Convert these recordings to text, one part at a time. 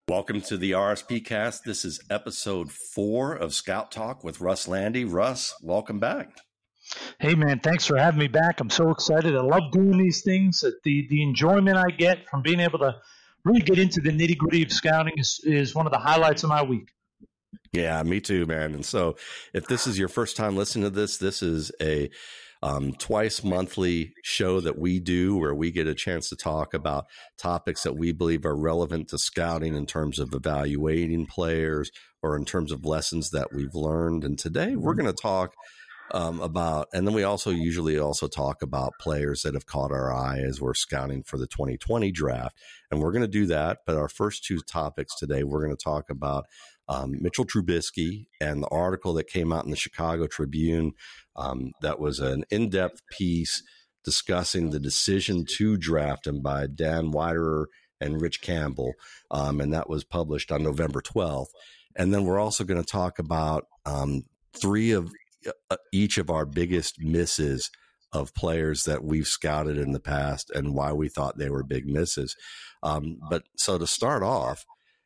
Welcome to the RSP Cast. This is episode 4 of Scout Talk with Russ Landy. Russ, welcome back. Hey, man, thanks for having me back. I'm so excited. I love doing these things. The enjoyment I get from being able to really get into the nitty-gritty of scouting is one of the highlights of my week. Yeah, me too, man. And so if this is your first time listening to this is a twice monthly show that we do where we get a chance to talk about topics that we believe are relevant to scouting in terms of evaluating players or in terms of lessons that we've learned. And today we're going to talk about, and then we usually talk about players that have caught our eye as we're scouting for the 2020 draft. And we're going to do that. But our first two topics today, we're going to talk about Mitchell Trubisky and the article that came out in the Chicago Tribune. That was an in-depth piece discussing the decision to draft him by Dan Widerer and Rich Campbell. And that was published on November 12th. And then we're also going to talk about three of each of our biggest misses of players that we've scouted in the past and why we thought they were big misses. But so to start off,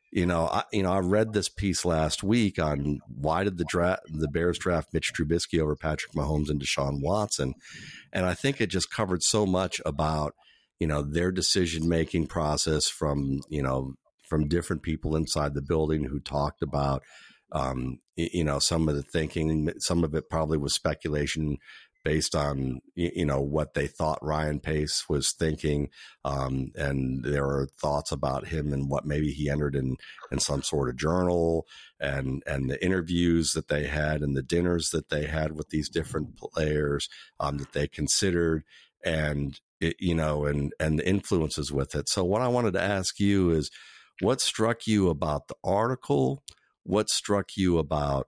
I read this piece last week on why did the Bears draft Mitch Trubisky over Patrick Mahomes and Deshaun Watson. And I think it just covered so much about, their decision-making process from different people inside the building who talked about, some of the thinking. Some of it probably was speculation based on, what they thought Ryan Pace was thinking. And there are thoughts about him and what maybe he entered in some sort of journal and the interviews that they had and the dinners that they had with these different players that they considered and the influences with it. So what I wanted to ask you is what struck you about the article? What struck you about,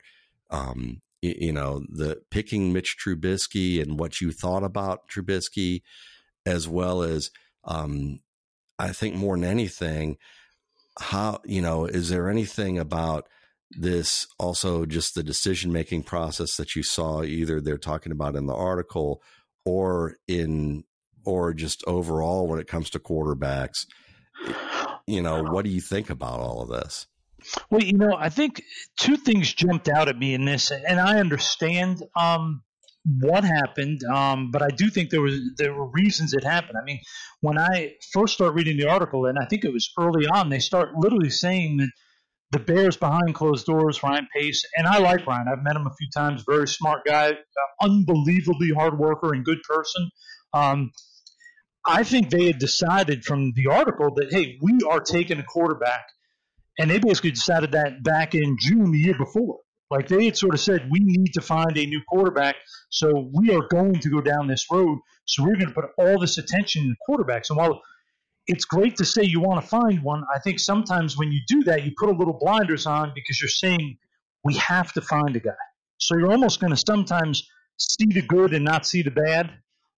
the picking Mitch Trubisky and what you thought about Trubisky, as well as, I think more than anything, how, is there anything about this also just the decision-making process that you saw either they're talking about in the article or just overall when it comes to quarterbacks, what do you think about all of this? Well, I think two things jumped out at me in this, and I understand what happened, but I do think there were reasons it happened. I mean, when I first started reading the article, and I think it was early on, they start literally saying that the Bears behind closed doors, Ryan Pace, and I like Ryan. I've met him a few times, very smart guy, unbelievably hard worker and good person. I think they had decided from the article that, hey, we are taking a quarterback. And they basically decided that back in June the year before. Like they had sort of said, we need to find a new quarterback, so we are going to go down this road. So we're going to put all this attention in quarterbacks. And while it's great to say you want to find one, I think sometimes when you do that, you put a little blinders on because you're saying we have to find a guy. So you're almost going to sometimes see the good and not see the bad.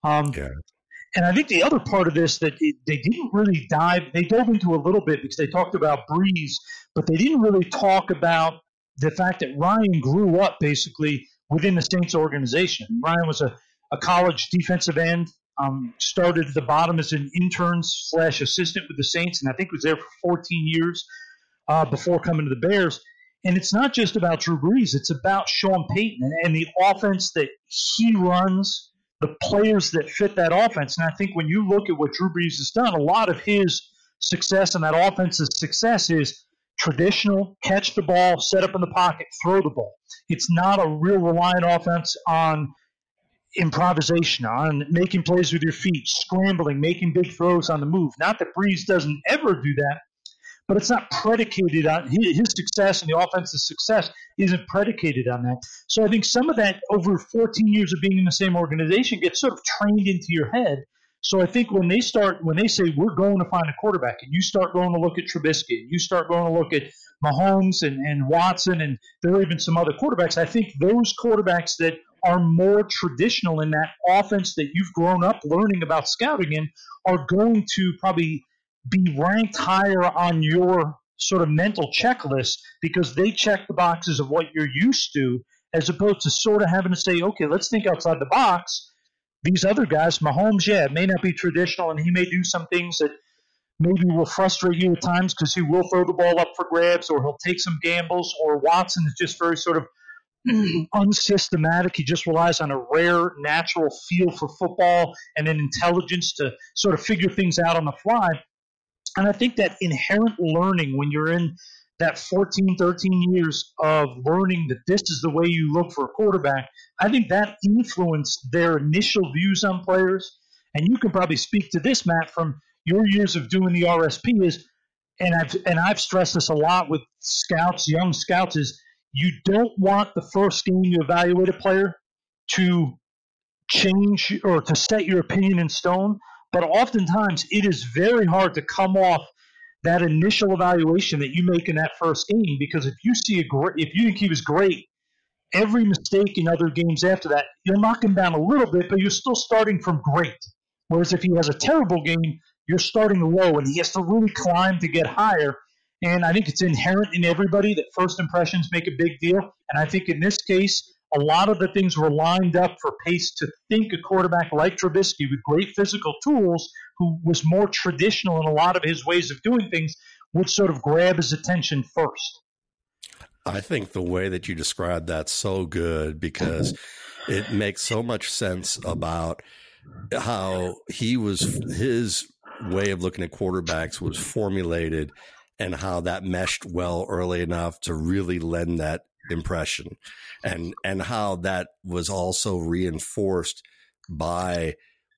And I think the other part of this that they didn't really they dove into a little bit because they talked about Brees, but they didn't really talk about the fact that Ryan grew up basically within the Saints organization. Ryan was a college defensive end, started at the bottom as an intern/assistant with the Saints, and I think was there for 14 years before coming to the Bears. And it's not just about Drew Brees. It's about Sean Payton and the offense that he runs, the players that fit that offense. And I think when you look at what Drew Brees has done, a lot of his success and that offense's success is traditional, catch the ball, set up in the pocket, throw the ball. It's not a real reliant offense on improvisation, on making plays with your feet, scrambling, making big throws on the move. Not that Brees doesn't ever do that, but it's not predicated on his success, and the offense's success isn't predicated on that. So I think some of that over 14 years of being in the same organization gets sort of trained into your head. So I think when they say we're going to find a quarterback, and you start going to look at Trubisky, and you start going to look at Mahomes and Watson, and there are even some other quarterbacks, I think those quarterbacks that are more traditional in that offense that you've grown up learning about scouting in are going to probably be ranked higher on your sort of mental checklist because they check the boxes of what you're used to, as opposed to sort of having to say, okay, let's think outside the box. These other guys, Mahomes, it may not be traditional, and he may do some things that maybe will frustrate you at times because he will throw the ball up for grabs or he'll take some gambles, or Watson is just very sort of unsystematic. He just relies on a rare natural feel for football and an intelligence to sort of figure things out on the fly. And I think that inherent learning when you're in that 14, 13 years of learning that this is the way you look for a quarterback, I think that influenced their initial views on players. And you can probably speak to this, Matt, from your years of doing the RSP is, and I've stressed this a lot with scouts, young scouts, is you don't want the first game you evaluate a player to change or to set your opinion in stone. But oftentimes it is very hard to come off that initial evaluation that you make in that first game, because if you think he was great, every mistake in other games after that, you'll knock him down a little bit, but you're still starting from great. Whereas if he has a terrible game, you're starting low, and he has to really climb to get higher. And I think it's inherent in everybody that first impressions make a big deal. And I think in this case, a lot of the things were lined up for Pace to think a quarterback like Trubisky with great physical tools, who was more traditional in a lot of his ways of doing things, would sort of grab his attention first. I think the way that you described that's so good, because it makes so much sense about how his way of looking at quarterbacks was formulated and how that meshed well early enough to really lend that impression, and how that was also reinforced by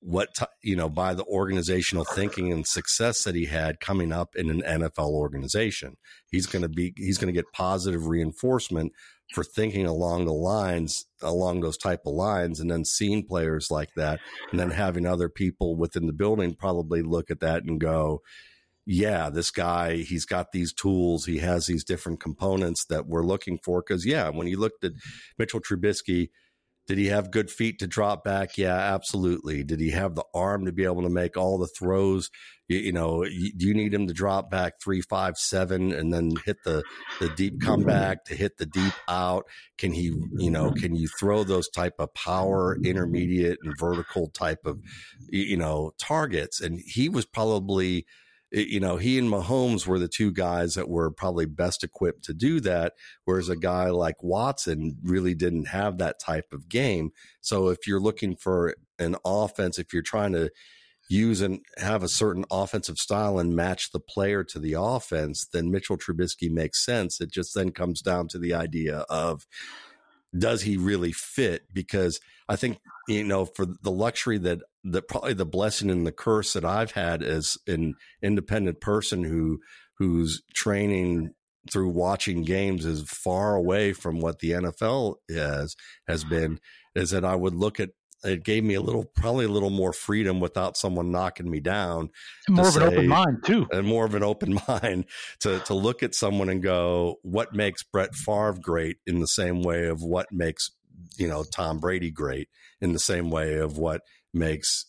by the organizational thinking and success that he had coming up in an NFL organization. He's going to get positive reinforcement for thinking along those type of lines, and then seeing players like that, and then having other people within the building probably look at that and go, yeah, this guy, he's got these tools. He has these different components that we're looking for. Because, yeah, when you looked at Mitchell Trubisky, did he have good feet to drop back? Yeah, absolutely. Did he have the arm to be able to make all the throws? Do you need him to drop back 3, 5, 7 and then hit the deep comeback to hit the deep out? Can you throw those type of power, intermediate and vertical type of, targets? And he was probably, he and Mahomes were the two guys that were probably best equipped to do that, whereas a guy like Watson really didn't have that type of game. So if you're looking for an offense, if you're trying to use and have a certain offensive style and match the player to the offense, then Mitchell Trubisky makes sense. It just then comes down to the idea of, does he really fit? Because I think, for the luxury that probably the blessing and the curse that I've had as an independent person who's training through watching games is far away from what the NFL has been, is that I would look at, it gave me probably a little more freedom without someone knocking me down. More of an open mind too. And more of an open mind to look at someone and go, what makes Brett Favre great, in the same way of what makes, Tom Brady great, in the same way of what makes,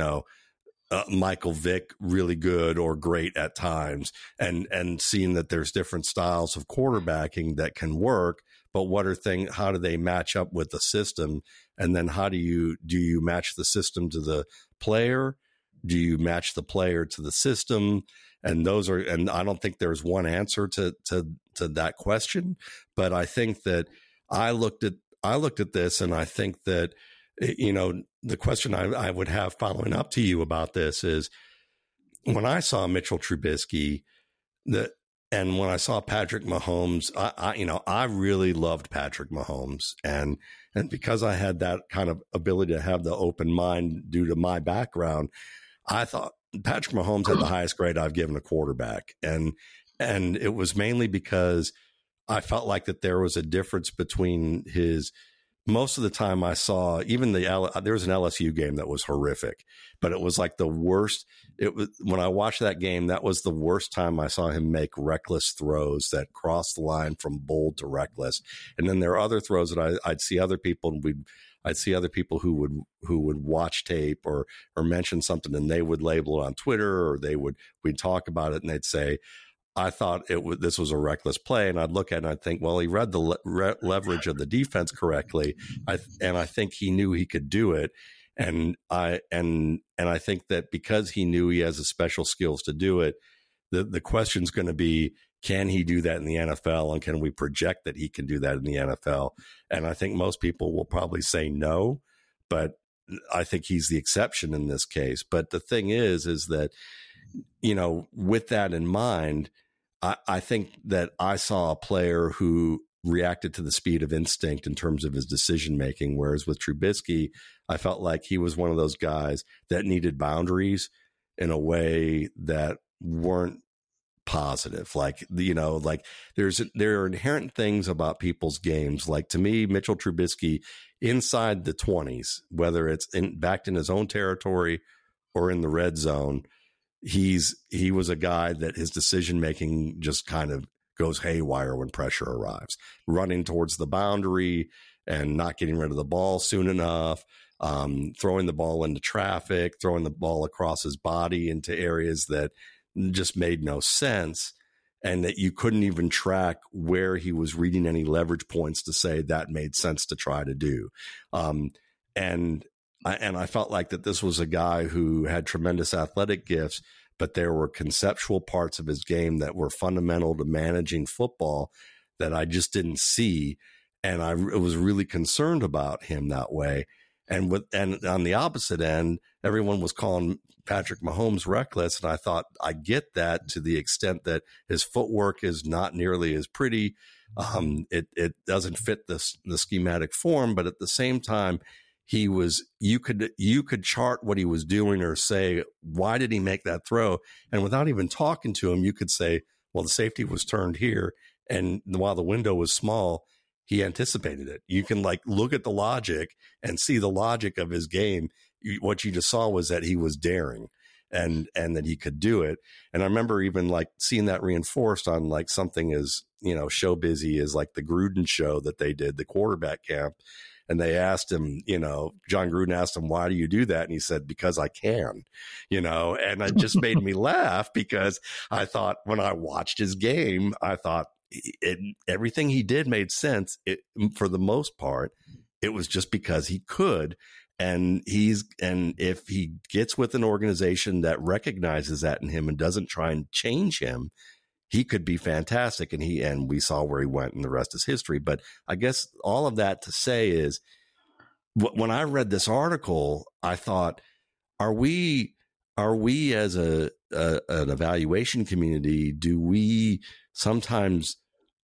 Michael Vick really good or great at times, and seeing that there's different styles of quarterbacking that can work, but how do they match up with the system? And then how do you match the system to the player? Do you match the player to the system? And I don't think there's one answer to that question, but I think that I looked at this, and I think that, the question I would have following up to you about this is, when I saw Mitchell Trubisky, and when I saw Patrick Mahomes, I really loved Patrick Mahomes, and because I had that kind of ability to have the open mind due to my background, I thought Patrick Mahomes had the highest grade I've given a quarterback, and it was mainly because I felt like that there was a difference between his. Most of the time I saw, even there was an LSU game that was horrific, but it was like the worst. When I watched that game, that was the worst time I saw him make reckless throws that crossed the line from bold to reckless. And then there are other throws that I'd see other people, and I'd see other people who would watch tape or mention something, and they would label it on Twitter, or we'd talk about it, and they'd say, I thought this was a reckless play, and I'd look at it and I'd think, well, he read the leverage of the defense correctly, and I think he knew he could do it. And I think that because he knew he has the special skills to do it, the question's going to be, can he do that in the NFL? And can we project that he can do that in the NFL? And I think most people will probably say no, but I think he's the exception in this case. But the thing is that, you know, with that in mind, I think that I saw a player who reacted to the speed of instinct in terms of his decision making. Whereas with Trubisky, I felt like he was one of those guys that needed boundaries in a way that weren't positive. Like, you know, like there are inherent things about people's games. Like, to me, Mitchell Trubisky inside the 20s, whether it's backed in his own territory or in the red zone, he was a guy that his decision making just kind of goes haywire when pressure arrives, running towards the boundary and not getting rid of the ball soon enough, throwing the ball into traffic, throwing the ball across his body into areas that just made no sense, and that you couldn't even track where he was reading any leverage points to say that made sense to try to do. And I felt like that this was a guy who had tremendous athletic gifts, but there were conceptual parts of his game that were fundamental to managing football that I just didn't see. And I was really concerned about him that way. And on the opposite end, everyone was calling Patrick Mahomes reckless. And I thought, I get that to the extent that his footwork is not nearly as pretty. It doesn't fit the schematic form, but at the same time, you could chart what he was doing or say, why did he make that throw? And without even talking to him, you could say, well, the safety was turned here. And while the window was small, he anticipated it. You can like look at the logic and see the logic of his game. What you just saw was that he was daring and that he could do it. And I remember even like seeing that reinforced on like something as, you know, show busy as like the Gruden show that they did, the quarterback camp. And they asked him, you know, John Gruden asked him, why do you do that? And he said, because I can, you know, and it just made me laugh because I thought when I watched his game, I thought everything he did made sense. For the most part, it was just because he could. And if he gets with an organization that recognizes that in him and doesn't try and change him, he could be fantastic. And we saw where he went, and the rest is history. But I guess all of that to say is, when I read this article, I thought, are we as an evaluation community, do we sometimes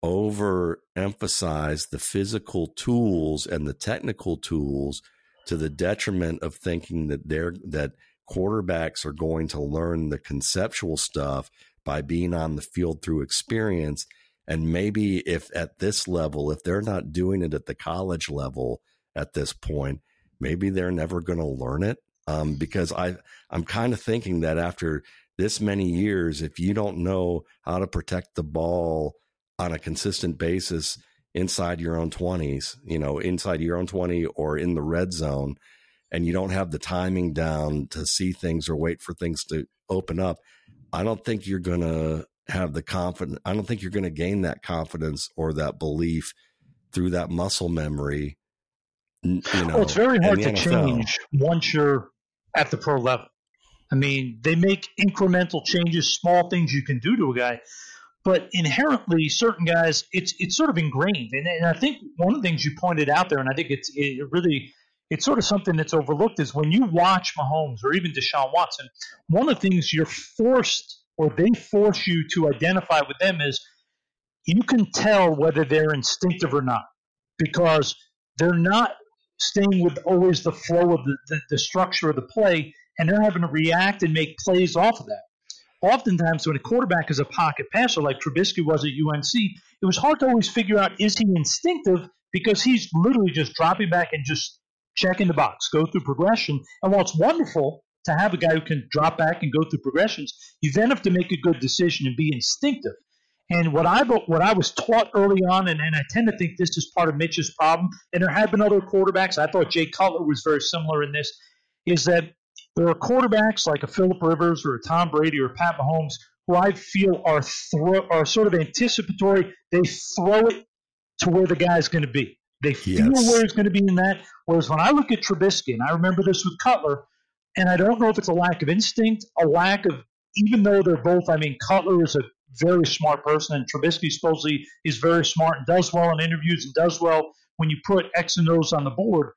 overemphasize the physical tools and the technical tools to the detriment of thinking that quarterbacks are going to learn the conceptual stuff by being on the field through experience? And maybe if at this level, if they're not doing it at the college level at this point, maybe they're never going to learn it. Because I'm kind of thinking that after this many years, if you don't know how to protect the ball on a consistent basis inside your own 20s, you know, inside your own 20 or in the red zone, and you don't have the timing down to see things or wait for things to open up, I don't think you're going to have the confidence. I don't think you're going to gain that confidence or that belief through that muscle memory. You know, well, it's very hard to change once you're at the pro level. I mean, they make incremental changes, small things you can do to a guy, but inherently, certain guys, it's sort of ingrained. And I think one of the things you pointed out there, and I think it's sort of something that's overlooked, is when you watch Mahomes or even Deshaun Watson, one of the things you're forced, or they force you to identify with them, is you can tell whether they're instinctive or not, because they're not staying with always the flow of the structure of the play, and they're having to react and make plays off of that. Oftentimes, when a quarterback is a pocket passer like Trubisky was at UNC, it was hard to always figure out, is he instinctive, because he's literally just dropping back and just checking the box, go through progression. And while it's wonderful to have a guy who can drop back and go through progressions, you then have to make a good decision and be instinctive. And what I was taught early on, and I tend to think this is part of Mitch's problem, and there have been other quarterbacks, I thought Jay Cutler was very similar in this, is that there are quarterbacks like a Phillip Rivers or a Tom Brady or a Pat Mahomes who I feel are sort of anticipatory. They throw it to where the guy's going to be. They feel where he's going to be in that. Whereas when I look at Trubisky, and I remember this with Cutler, and I don't know if it's a lack of instinct, a lack of, even though they're both, I mean, Cutler is a very smart person, and Trubisky supposedly is very smart and does well in interviews and does well when you put X and O's on the board.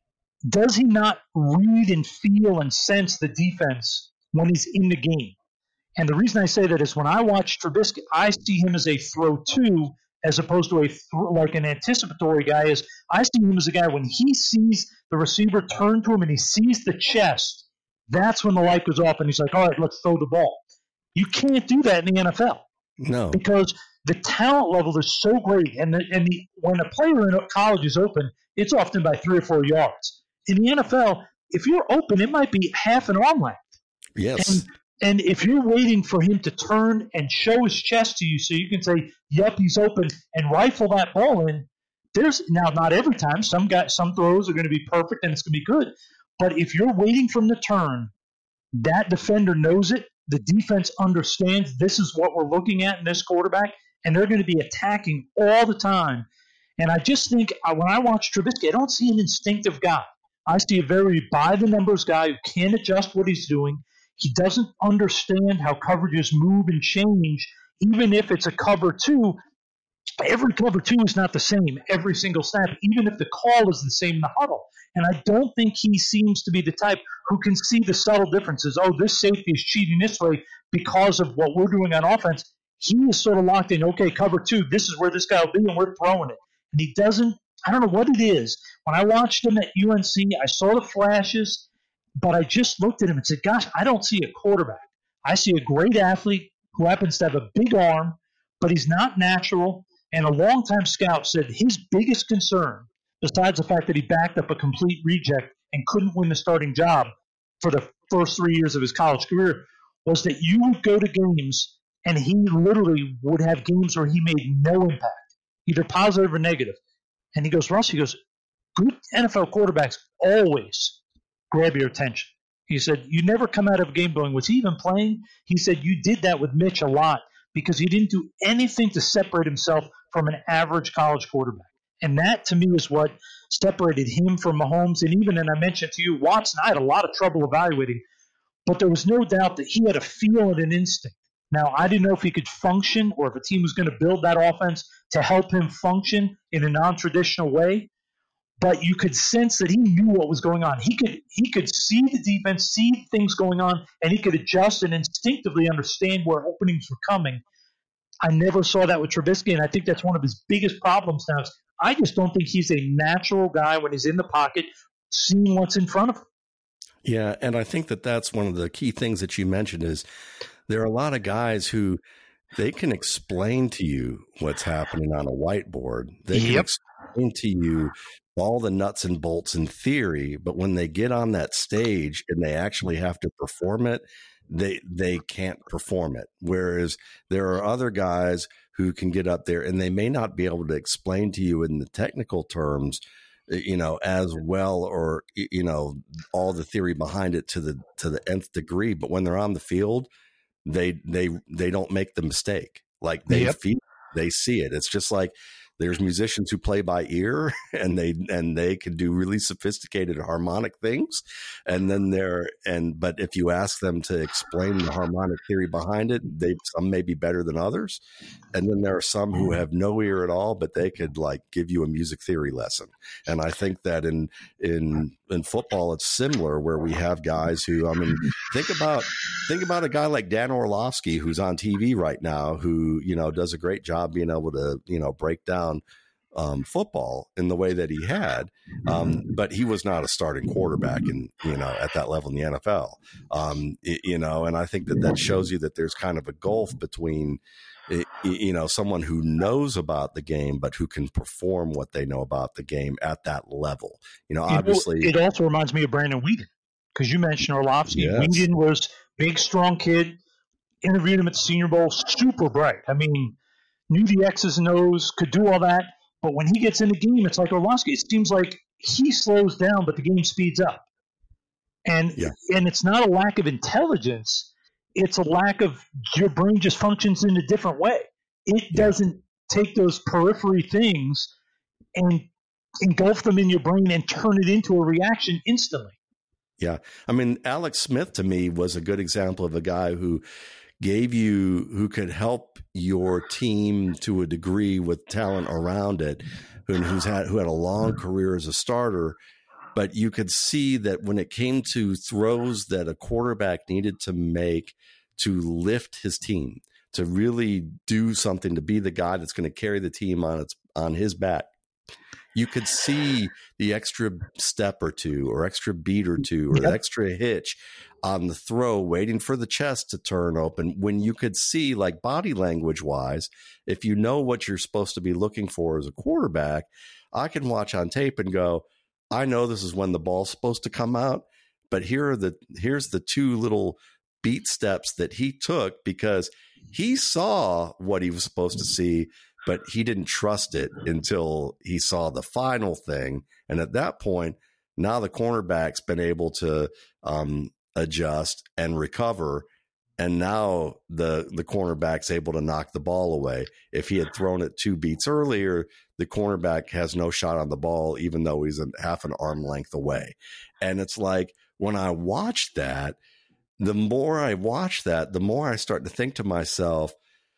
Does he not read and feel and sense the defense when he's in the game? And the reason I say that is when I watch Trubisky, I see him as a throw to as opposed to like an anticipatory guy. Is I see him as a guy when he sees the receiver turn to him and he sees the chest, that's when the light goes off and he's like, all right, let's throw the ball. You can't do that in the NFL. No. Because the talent level is so great. And when a player in college is open, it's often by 3 or 4 yards. In the NFL, if you're open, it might be half an arm length. Yes. And if you're waiting for him to turn and show his chest to you so you can say, yep, he's open, and rifle that ball in, there's now not every time. Some throws are going to be perfect and it's going to be good. But if you're waiting for him to turn, that defender knows it. The defense understands this is what we're looking at in this quarterback, and they're going to be attacking all the time. And I just think when I watch Trubisky, I don't see an instinctive guy. I see a very by-the-numbers guy who can't adjust what he's doing. He doesn't understand how coverages move and change, even if it's a cover two. Every cover two is not the same every single snap, even if the call is the same in the huddle. And I don't think he seems to be the type who can see the subtle differences. Oh, this safety is cheating this way because of what we're doing on offense. He is sort of locked in, okay, cover two, this is where this guy will be, and we're throwing it. And he doesn't, I don't know what it is. When I watched him at UNC, I saw the flashes, but I just looked at him and said, gosh, I don't see a quarterback. I see a great athlete who happens to have a big arm, but he's not natural. And a longtime scout said his biggest concern, besides the fact that he backed up a complete reject and couldn't win the starting job for the first 3 years of his college career, was that you would go to games and he literally would have games where he made no impact, either positive or negative. And he goes, Russ, good NFL quarterbacks always grab your attention. He said, you never come out of a game going, was he even playing? He said, you did that with Mitch a lot because he didn't do anything to separate himself from an average college quarterback. And that, to me, is what separated him from Mahomes. And even, and I mentioned to you, Watson, I had a lot of trouble evaluating, but there was no doubt that he had a feel and an instinct. Now, I didn't know if he could function or if a team was going to build that offense to help him function in a non-traditional way. But you could sense that he knew what was going on. He could see the defense, see things going on, and he could adjust and instinctively understand where openings were coming. I never saw that with Trubisky, and I think that's one of his biggest problems now. I just don't think he's a natural guy when he's in the pocket, seeing what's in front of him. Yeah, and I think that that's one of the key things that you mentioned is there are a lot of guys who they can explain to you what's happening on a whiteboard. They can explain to you all the nuts and bolts in theory, but when they get on that stage and they actually have to perform it, they can't perform it. Whereas there are other guys who can get up there and they may not be able to explain to you in the technical terms, as well, or, all the theory behind it to the nth degree. But when they're on the field, they don't make the mistake. Like they see it. It's just like there's musicians who play by ear and they can do really sophisticated harmonic things. And then but if you ask them to explain the harmonic theory behind it, some may be better than others. And then there are some who have no ear at all, but they could like give you a music theory lesson. And I think that in football, it's similar where we have guys who, think about a guy like Dan Orlovsky, who's on TV right now, who, does a great job being able to, break down football in the way that he had. But he was not a starting quarterback at that level in the NFL. And I think that shows you that there's kind of a gulf between, someone who knows about the game, but who can perform what they know about the game at that level. Obviously. It also reminds me of Brandon Weeden, because you mentioned Orlovsky. Yes. Weeden was big, strong kid. Interviewed him at the Senior Bowl, super bright. Knew the X's and O's, could do all that. But when he gets in the game, it's like Orlovsky. It seems like he slows down, but the game speeds up. And it's not a lack of intelligence. It's a lack of your brain just functions in a different way. It doesn't take those periphery things and engulf them in your brain and turn it into a reaction instantly. Yeah. I mean, Alex Smith to me was a good example of a guy who could help your team to a degree with talent around it, who had a long career as a starter. But you could see that when it came to throws that a quarterback needed to make to lift his team, to really do something, to be the guy that's going to carry the team on his back, you could see the extra step or two, or extra beat or two, or the extra hitch on the throw, waiting for the chest to turn open. When you could see, like, body language wise, if you know what you're supposed to be looking for as a quarterback, I can watch on tape and go, I know this is when the ball's supposed to come out, but here's the two little beat steps that he took, because he saw what he was supposed to see, but he didn't trust it until he saw the final thing. And at that point, now the cornerback's been able to adjust and recover. And now the cornerback's able to knock the ball away. If he had thrown it 2 beats earlier, the cornerback has no shot on the ball, even though he's half an arm length away. And it's like, when I watch that, the more I watch that, the more I start to think to myself,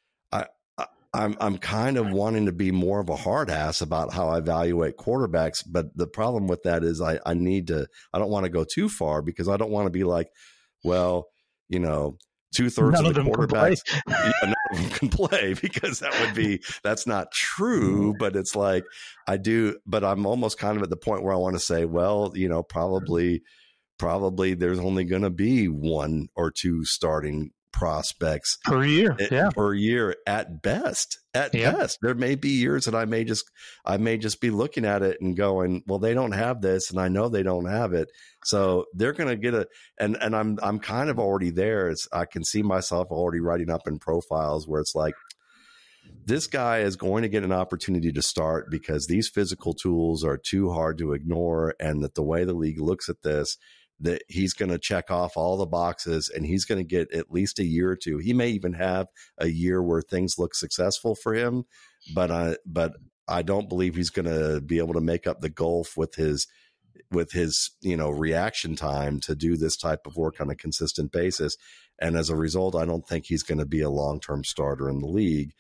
I'm kind of wanting to be more of a hard ass about how I evaluate quarterbacks. But the problem with that is I don't want to go too far, because I don't want to be like, well, 2/3 of the quarterbacks, none of them can play, because that's not true. But it's like, but I'm almost kind of at the point where I want to say, well, probably there's only going to be 1 or 2 starting prospects per year at best. There may be years that I may just be looking at it and going, well, they don't have this, and I know they don't have it, so they're going to get and I'm kind of already there. I can see myself already writing up in profiles where it's like, this guy is going to get an opportunity to start because these physical tools are too hard to ignore, and that the way the league looks at this, that he's going to check off all the boxes, and he's going to get at least a year or 2. He may even have a year where things look successful for him, but I don't believe he's going to be able to make up the gulf with his reaction time to do this type of work on a consistent basis. And as a result, I don't think he's going to be a long-term starter in the league.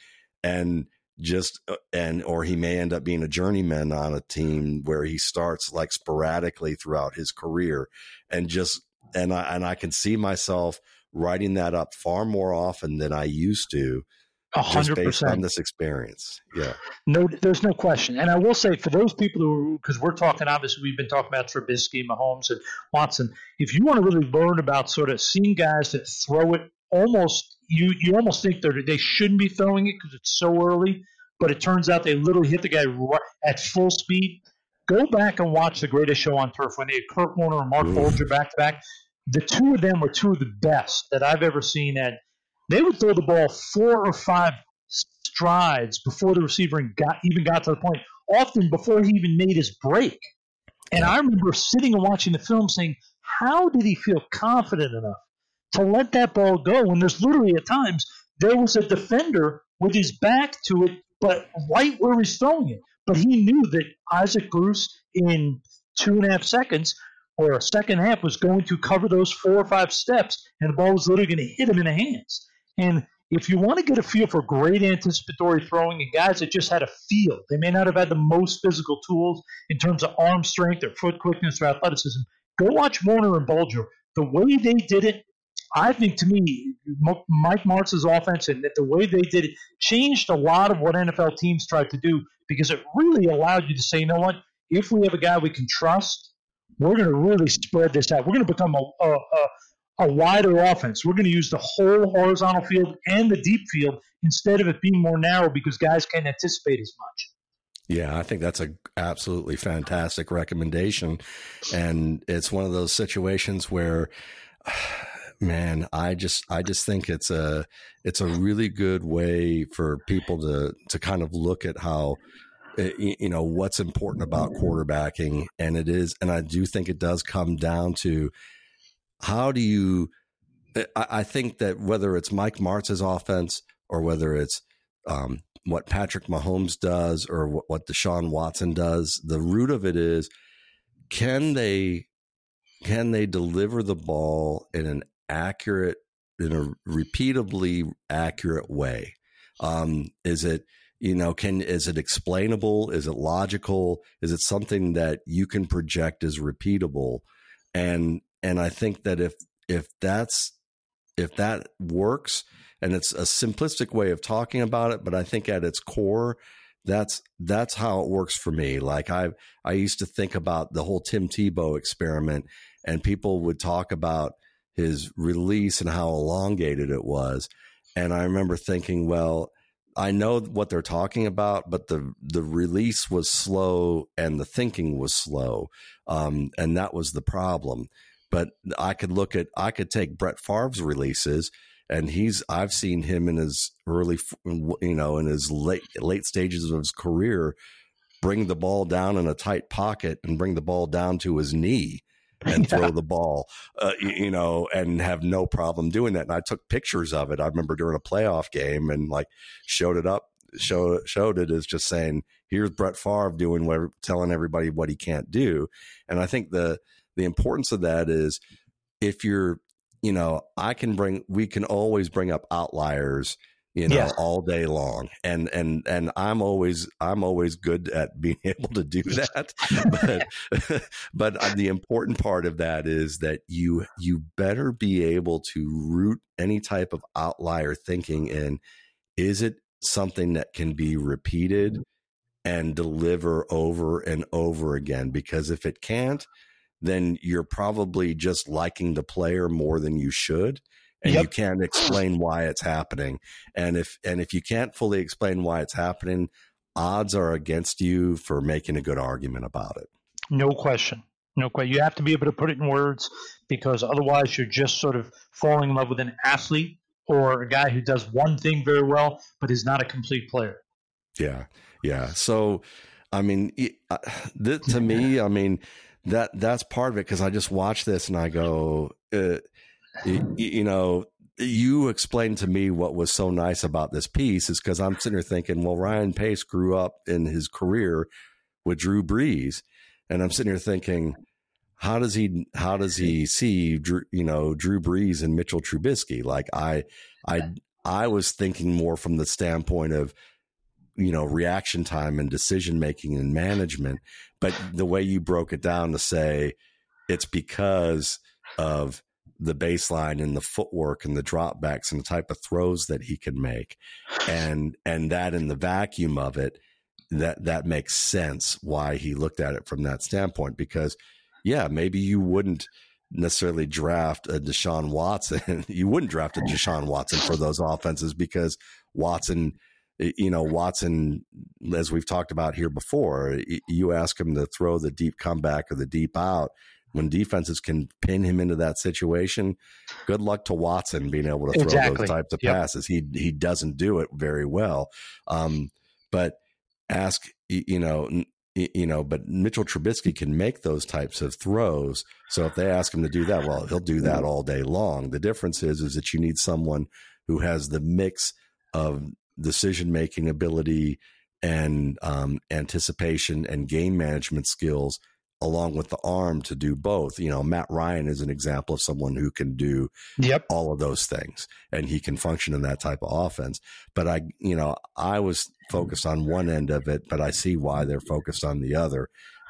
Or he may end up being a journeyman on a team where he starts like sporadically throughout his career, and I can see myself writing that up far more often than I used to, 100%, just based on this experience. Yeah, no, there's no question. And I will say, for those people because we're talking, obviously we've been talking about Trubisky, Mahomes, and Watson. If you want to really learn about sort of seeing guys that throw it almost, you almost think they shouldn't be throwing it because it's so early, but it turns out they literally hit the guy at full speed. Go back and watch The Greatest Show on Turf when they had Kurt Warner and Mark Folger back to back. The two of them were two of the best that I've ever seen. And they would throw the ball 4 or 5 strides before the receiver even got to the point, often before he even made his break. And I remember sitting and watching the film saying, how did he feel confident enough to let that ball go when there's literally at times there was a defender with his back to it, but right where he's throwing it. But he knew that Isaac Bruce in 2.5 seconds or a second half was going to cover those 4 or 5 steps, and the ball was literally going to hit him in the hands. And if you want to get a feel for great anticipatory throwing and guys that just had a feel, they may not have had the most physical tools in terms of arm strength or foot quickness or athleticism, go watch Warner and Bulger. The way they did it, I think, to me, Mike Martz's offense and the way they did it changed a lot of what NFL teams tried to do, because it really allowed you to say, you know what, if we have a guy we can trust, we're going to really spread this out. We're going to become a wider offense. We're going to use the whole horizontal field and the deep field instead of it being more narrow because guys can't anticipate as much. Yeah, I think that's a absolutely fantastic recommendation. And it's one of those situations where, man, I just think it's a really good way for people to kind of look at how, what's important about quarterbacking. And I do think it does come down to, how do you – I think that whether it's Mike Martz's offense or whether it's what Patrick Mahomes does or what Deshaun Watson does. The root of it is, can they deliver the ball in a repeatably accurate way? Is it, is it explainable? Is it logical? Is it something that you can project as repeatable? And I think that if that works, and it's a simplistic way of talking about it, but I think at its core, that's how it works for me. Like I used to think about the whole Tim Tebow experiment, and people would talk about his release and how elongated it was. And I remember thinking, well, I know what they're talking about, but the release was slow and the thinking was slow. And that was the problem. But I could take Brett Favre's releases, and I've seen him in his early, in his late stages of his career, bring the ball down in a tight pocket and bring the ball down to his knee and throw the ball, and have no problem doing that. And I took pictures of it. I remember during a playoff game and showed it as just saying, here's Brett Favre telling everybody what he can't do. And I think the importance of that is, if you're, we can always bring up outliers, all day long. And I'm always good at being able to do that. But the important part of that is that you better be able to root any type of outlier thinking in, is it something that can be repeated and deliver over and over again? Because if it can't, then you're probably just liking the player more than you should. And you can't explain why it's happening. And if you can't fully explain why it's happening, odds are against you for making a good argument about it. No question. You have to be able to put it in words, because otherwise you're just sort of falling in love with an athlete or a guy who does one thing very well, but is not a complete player. Yeah. So, I mean, to me, I mean, that's part of it, because I just watch this and I go, you explained to me what was so nice about this piece, is because I'm sitting here thinking, well, Ryan Pace grew up in his career with Drew Brees, and I'm sitting here thinking, how does he see Drew Brees and Mitchell Trubisky? Like I was thinking more from the standpoint of, reaction time and decision making and management, but the way you broke it down to say it's because of the baseline and the footwork and the dropbacks and the type of throws that he can make, and that in the vacuum of it, that makes sense why he looked at it from that standpoint. Because maybe you wouldn't necessarily draft a Deshaun Watson. You wouldn't draft a Deshaun Watson for those offenses, because Watson, as we've talked about here before, you ask him to throw the deep comeback or the deep out, when defenses can pin him into that situation, good luck to Watson being able to throw those types of passes. He doesn't do it very well. But but Mitchell Trubisky can make those types of throws. So if they ask him to do that, well, he'll do that all day long. The difference is that you need someone who has the mix of decision-making ability and anticipation and game management skills, along with the arm to do both. Matt Ryan is an example of someone who can do all of those things, and he can function in that type of offense. But I was focused on one end of it, but I see why they're focused on the other.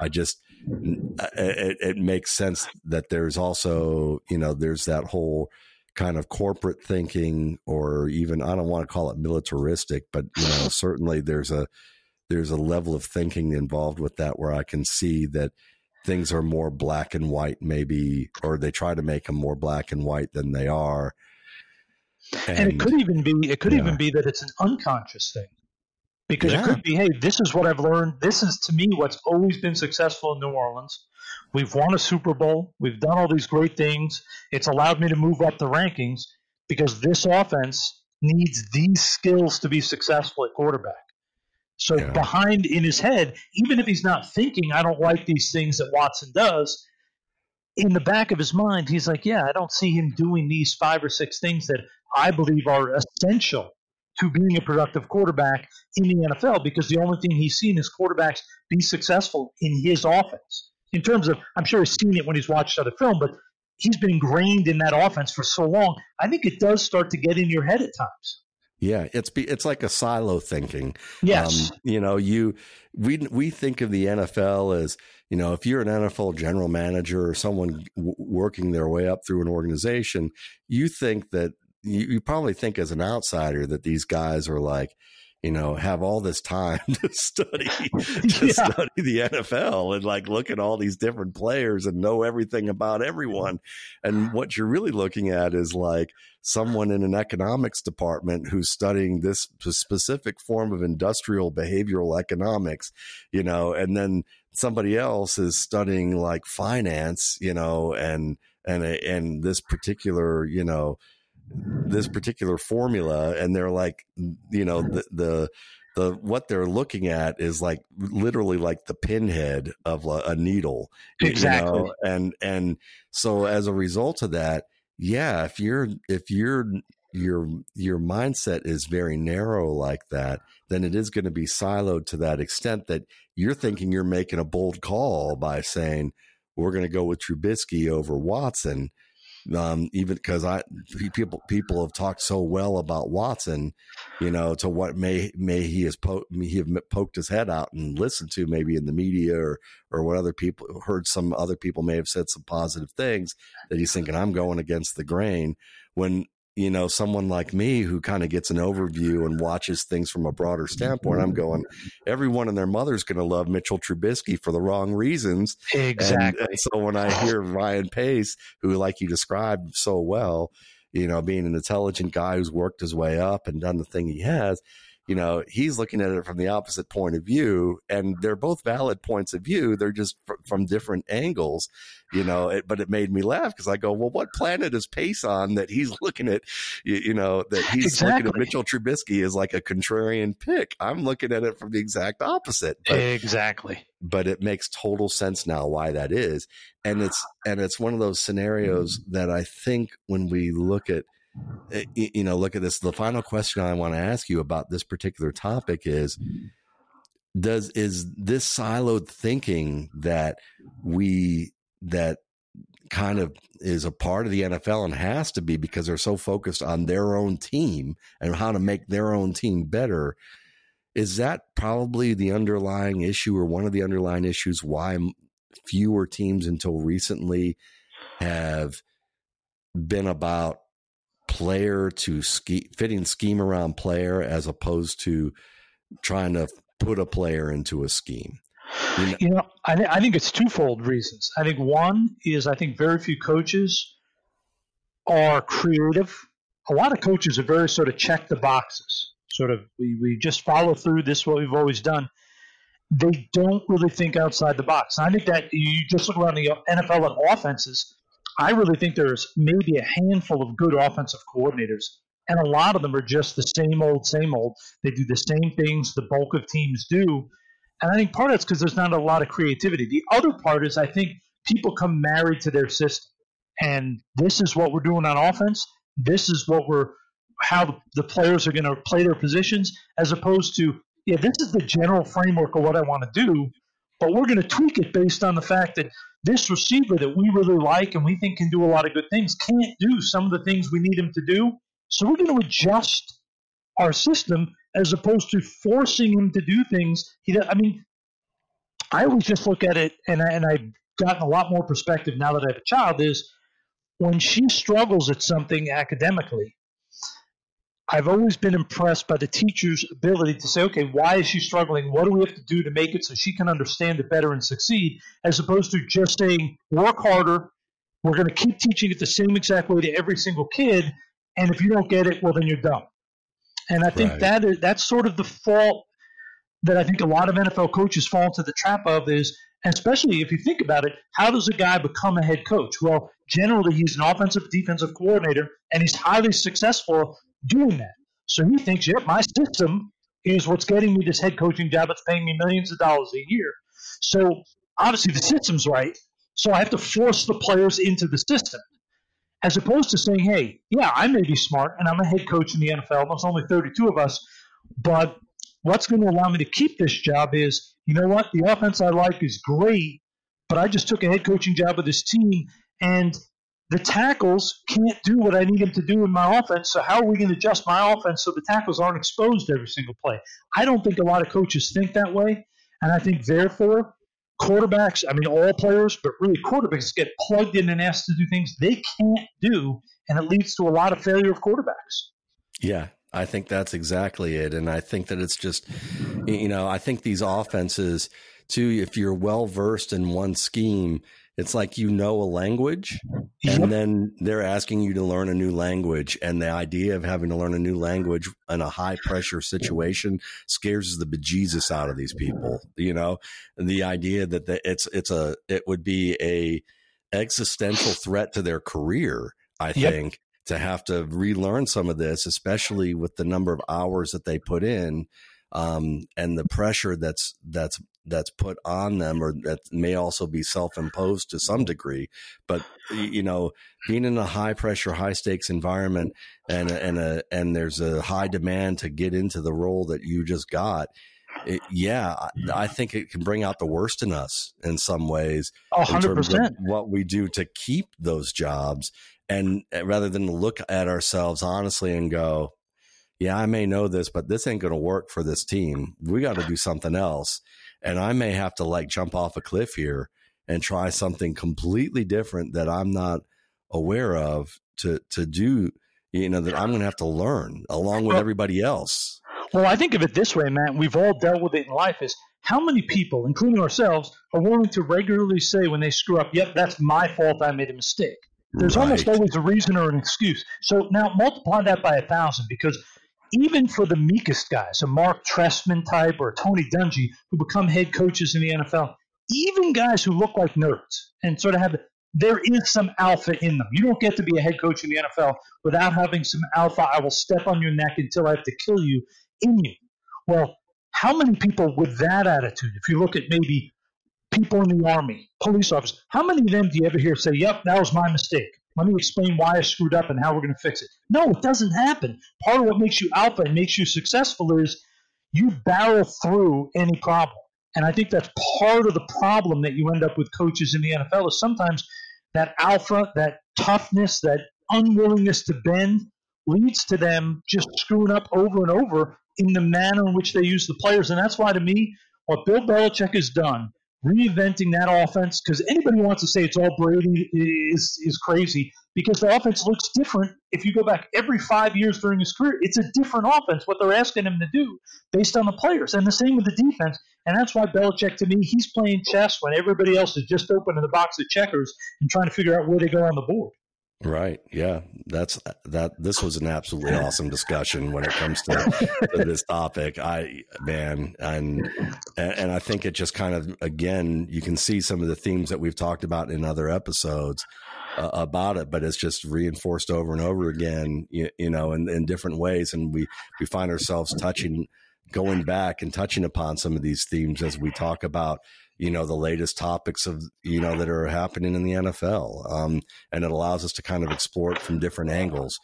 It makes sense that there's also, there's that whole kind of corporate thinking, or even, I don't want to call it militaristic, but certainly there's a level of thinking involved with that, where I can see that things are more black and white, maybe, or they try to make them more black and white than they are. And it could even be that it's an unconscious thing, because it could be, hey, this is what I've learned. This is, to me, what's always been successful in New Orleans. We've won a Super Bowl. We've done all these great things. It's allowed me to move up the rankings, because this offense needs these skills to be successful at quarterback. So behind in his head, even if he's not thinking, I don't like these things that Watson does, in the back of his mind, he's like, I don't see him doing these 5 or 6 things that I believe are essential to being a productive quarterback in the NFL, because the only thing he's seen is quarterbacks be successful in his offense. In terms of, I'm sure he's seen it when he's watched other film, but he's been ingrained in that offense for so long. I think it does start to get in your head at times. Yeah, it's like a silo thinking. Yes. We think of the NFL as, if you're an NFL general manager or someone working their way up through an organization, you think that you probably think as an outsider that these guys are like, have all this time to study the NFL and like look at all these different players and know everything about everyone. And what you're really looking at is like someone in an economics department who's studying this specific form of industrial behavioral economics, and then somebody else is studying like finance, and this particular, this particular formula, and they're like, the what they're looking at is like literally like the pinhead of a needle. Exactly. And so as a result of that, yeah, if your mindset is very narrow like that, then it is going to be siloed to that extent that you're thinking you're making a bold call by saying we're going to go with Trubisky over Watson. Even because people have talked so well about Watson, to what may he have poked his head out and listened to maybe in the media or what other people heard. Some other people may have said some positive things that he's thinking I'm going against the grain. When someone like me who kind of gets an overview and watches things from a broader standpoint, I'm going, everyone and their mother's going to love Mitchell Trubisky for the wrong reasons. Exactly. And so when I hear Ryan Pace, who, like you described so well, being an intelligent guy who's worked his way up and done the thing he has, he's looking at it from the opposite point of view, and they're both valid points of view. They're just from different angles, but it made me laugh because I go, well, what planet is Pace on that he's looking at, that he's Exactly. looking at Mitchell Trubisky as like a contrarian pick. I'm looking at it from the exact opposite. Exactly. But it makes total sense now why that is. And it's one of those scenarios that I think when we look at this, the final question I want to ask you about this particular topic is this siloed thinking that kind of is a part of the NFL and has to be because they're so focused on their own team and how to make their own team better. Is that probably the underlying issue or one of the underlying issues why fewer teams until recently have been about player to fitting scheme around player as opposed to trying to put a player into a scheme? I think it's twofold reasons. I think one is I think very few coaches are creative. A lot of coaches are very sort of check the boxes. Sort of we just follow through. This is what we've always done. They don't really think outside the box. And I think that you just look around the NFL and offenses, I really think there's maybe a handful of good offensive coordinators, and a lot of them are just the same old, same old. They do the same things the bulk of teams do. And I think part of it's because there's not a lot of creativity. The other part is I think people come married to their system. And this is what we're doing on offense. This is how the players are going to play their positions, as opposed to, this is the general framework of what I want to do, but we're going to tweak it based on the fact that this receiver that we really like and we think can do a lot of good things can't do some of the things we need him to do. So we're going to adjust our system as opposed to forcing him to do things. I always just look at it, and I've gotten a lot more perspective now that I have a child, is when she struggles at something academically, I've always been impressed by the teacher's ability to say, okay, why is she struggling? What do we have to do to make it so she can understand it better and succeed, as opposed to just saying, work harder, we're going to keep teaching it the same exact way to every single kid, and if you don't get it, well, then you're dumb. And I think that's sort of the fault that I think a lot of NFL coaches fall into the trap of is, and especially if you think about it, how does a guy become a head coach? Well, generally he's an offensive defensive coordinator, and he's highly successful doing that. So he thinks, my system is what's getting me this head coaching job that's paying me millions of dollars a year. So obviously the system's right, so I have to force the players into the system. as opposed to saying, hey, yeah, I may be smart and I'm a head coach in the NFL. There's only 32 of us, but what's going to allow me to keep this job is, you know what? The offense I like is great, but I just took a head coaching job with this team, and the tackles can't do what I need them to do in my offense. So how are we going to adjust my offense so the tackles aren't exposed every single play? I don't think a lot of coaches think that way, and I think therefore quarterbacks, I mean all players, but really quarterbacks get plugged in and asked to do things they can't do, and it leads to a lot of failure of quarterbacks. Yeah, I think that's exactly it. And I think that it's just, I think these offenses, too, if you're well-versed in one scheme, it's like a language, and then they're asking you to learn a new language. And the idea of having to learn a new language in a high-pressure situation scares the bejesus out of these people, And the idea that it would be a existential threat to their career, I think, to have to relearn some of this, especially with the number of hours that they put in, and the pressure that's put on them, or that may also be self-imposed to some degree. But being in a high pressure, high stakes environment, and there's a high demand to get into the role that you just got. I think it can bring out the worst in us in some ways, 100%. in terms of what we do to keep those jobs. And rather than look at ourselves honestly and go, yeah, I may know this, but this ain't going to work for this team. We got to do something else. And I may have to jump off a cliff here and try something completely different that I'm not aware of to do, that I'm going to have to learn along with everybody else. Well, I think of it this way, Matt. We've all dealt with it in life, is how many people, including ourselves, are willing to regularly say when they screw up, yep, that's my fault, I made a mistake. There's almost always a reason or an excuse. So now multiply that by 1,000, because even for the meekest guys, a Mark Trestman type or a Tony Dungy, who become head coaches in the NFL, even guys who look like nerds and sort of there is some alpha in them. You don't get to be a head coach in the NFL without having some alpha. I will step on your neck until I have to kill you in you. Well, how many people with that attitude, if you look at maybe people in the Army, police officers, how many of them do you ever hear say, yep, that was my mistake? Let me explain why I screwed up and how we're going to fix it. No, it doesn't happen. Part of what makes you alpha and makes you successful is you barrel through any problem. And I think that's part of the problem that you end up with coaches in the NFL is sometimes that alpha, that toughness, that unwillingness to bend leads to them just screwing up over and over in the manner in which they use the players. And that's why, to me, what Bill Belichick has done, reinventing that offense, because anybody who wants to say it's all Brady is crazy, because the offense looks different. If you go back every 5 years during his career, it's a different offense, what they're asking him to do based on the players. And the same with the defense. And that's why Belichick, to me, he's playing chess when everybody else is just opening the box of checkers and trying to figure out where they go on the board. Right. Yeah. This was an absolutely awesome discussion when it comes to this topic. And I think it just kind of, again, you can see some of the themes that we've talked about in other episodes about it, but it's just reinforced over and over again, in different ways. And we find ourselves going back and touching upon some of these themes as we talk about, the latest topics of, that are happening in the NFL. And it allows us to kind of explore it from different angles.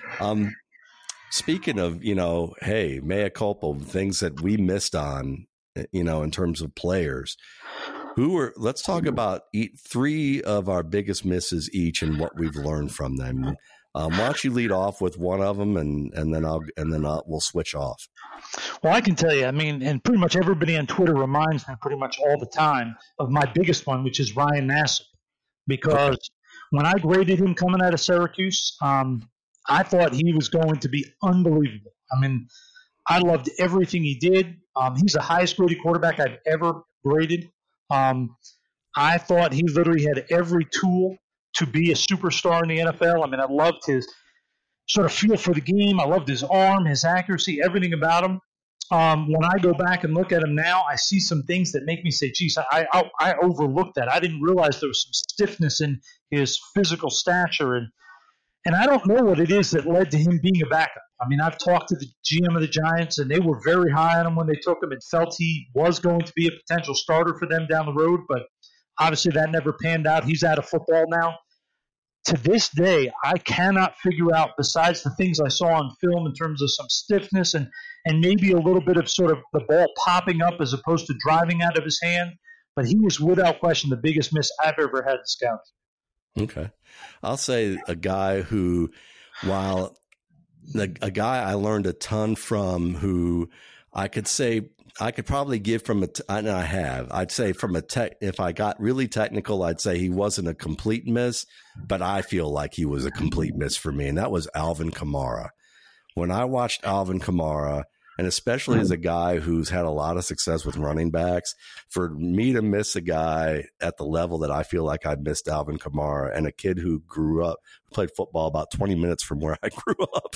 Speaking of, hey, mea culpa, things that we missed on, in terms of players, let's talk about 3 of our biggest misses each and what we've learned from them. Why don't you lead off with one of them, and then we'll switch off. Well, I can tell you, and pretty much everybody on Twitter reminds me pretty much all the time of my biggest one, which is Ryan Nassib, because when I graded him coming out of Syracuse, I thought he was going to be unbelievable. I loved everything he did. He's the highest graded quarterback I've ever graded. I thought he literally had every tool to be a superstar in the NFL. I loved his sort of feel for the game. I loved his arm, his accuracy, everything about him. When I go back and look at him now, I see some things that make me say, geez, I overlooked that. I didn't realize there was some stiffness in his physical stature. And I don't know what it is that led to him being a backup. I've talked to the GM of the Giants, and they were very high on him when they took him and felt he was going to be a potential starter for them down the road. But obviously that never panned out. He's out of football now. to this day, I cannot figure out, besides the things I saw on film in terms of some stiffness and maybe a little bit of sort of the ball popping up as opposed to driving out of his hand. But he was without question the biggest miss I've ever had in scouting. Okay. I'll say a guy who, while a guy I learned a ton from, who I could say I could probably give from and I have. I'd say from if I got really technical, I'd say he wasn't a complete miss, but I feel like he was a complete miss for me, and that was Alvin Kamara. When I watched Alvin Kamara, and especially as a guy who's had a lot of success with running backs, for me to miss a guy at the level that I feel like I missed Alvin Kamara, and a kid who grew up, played football about 20 minutes from where I grew up.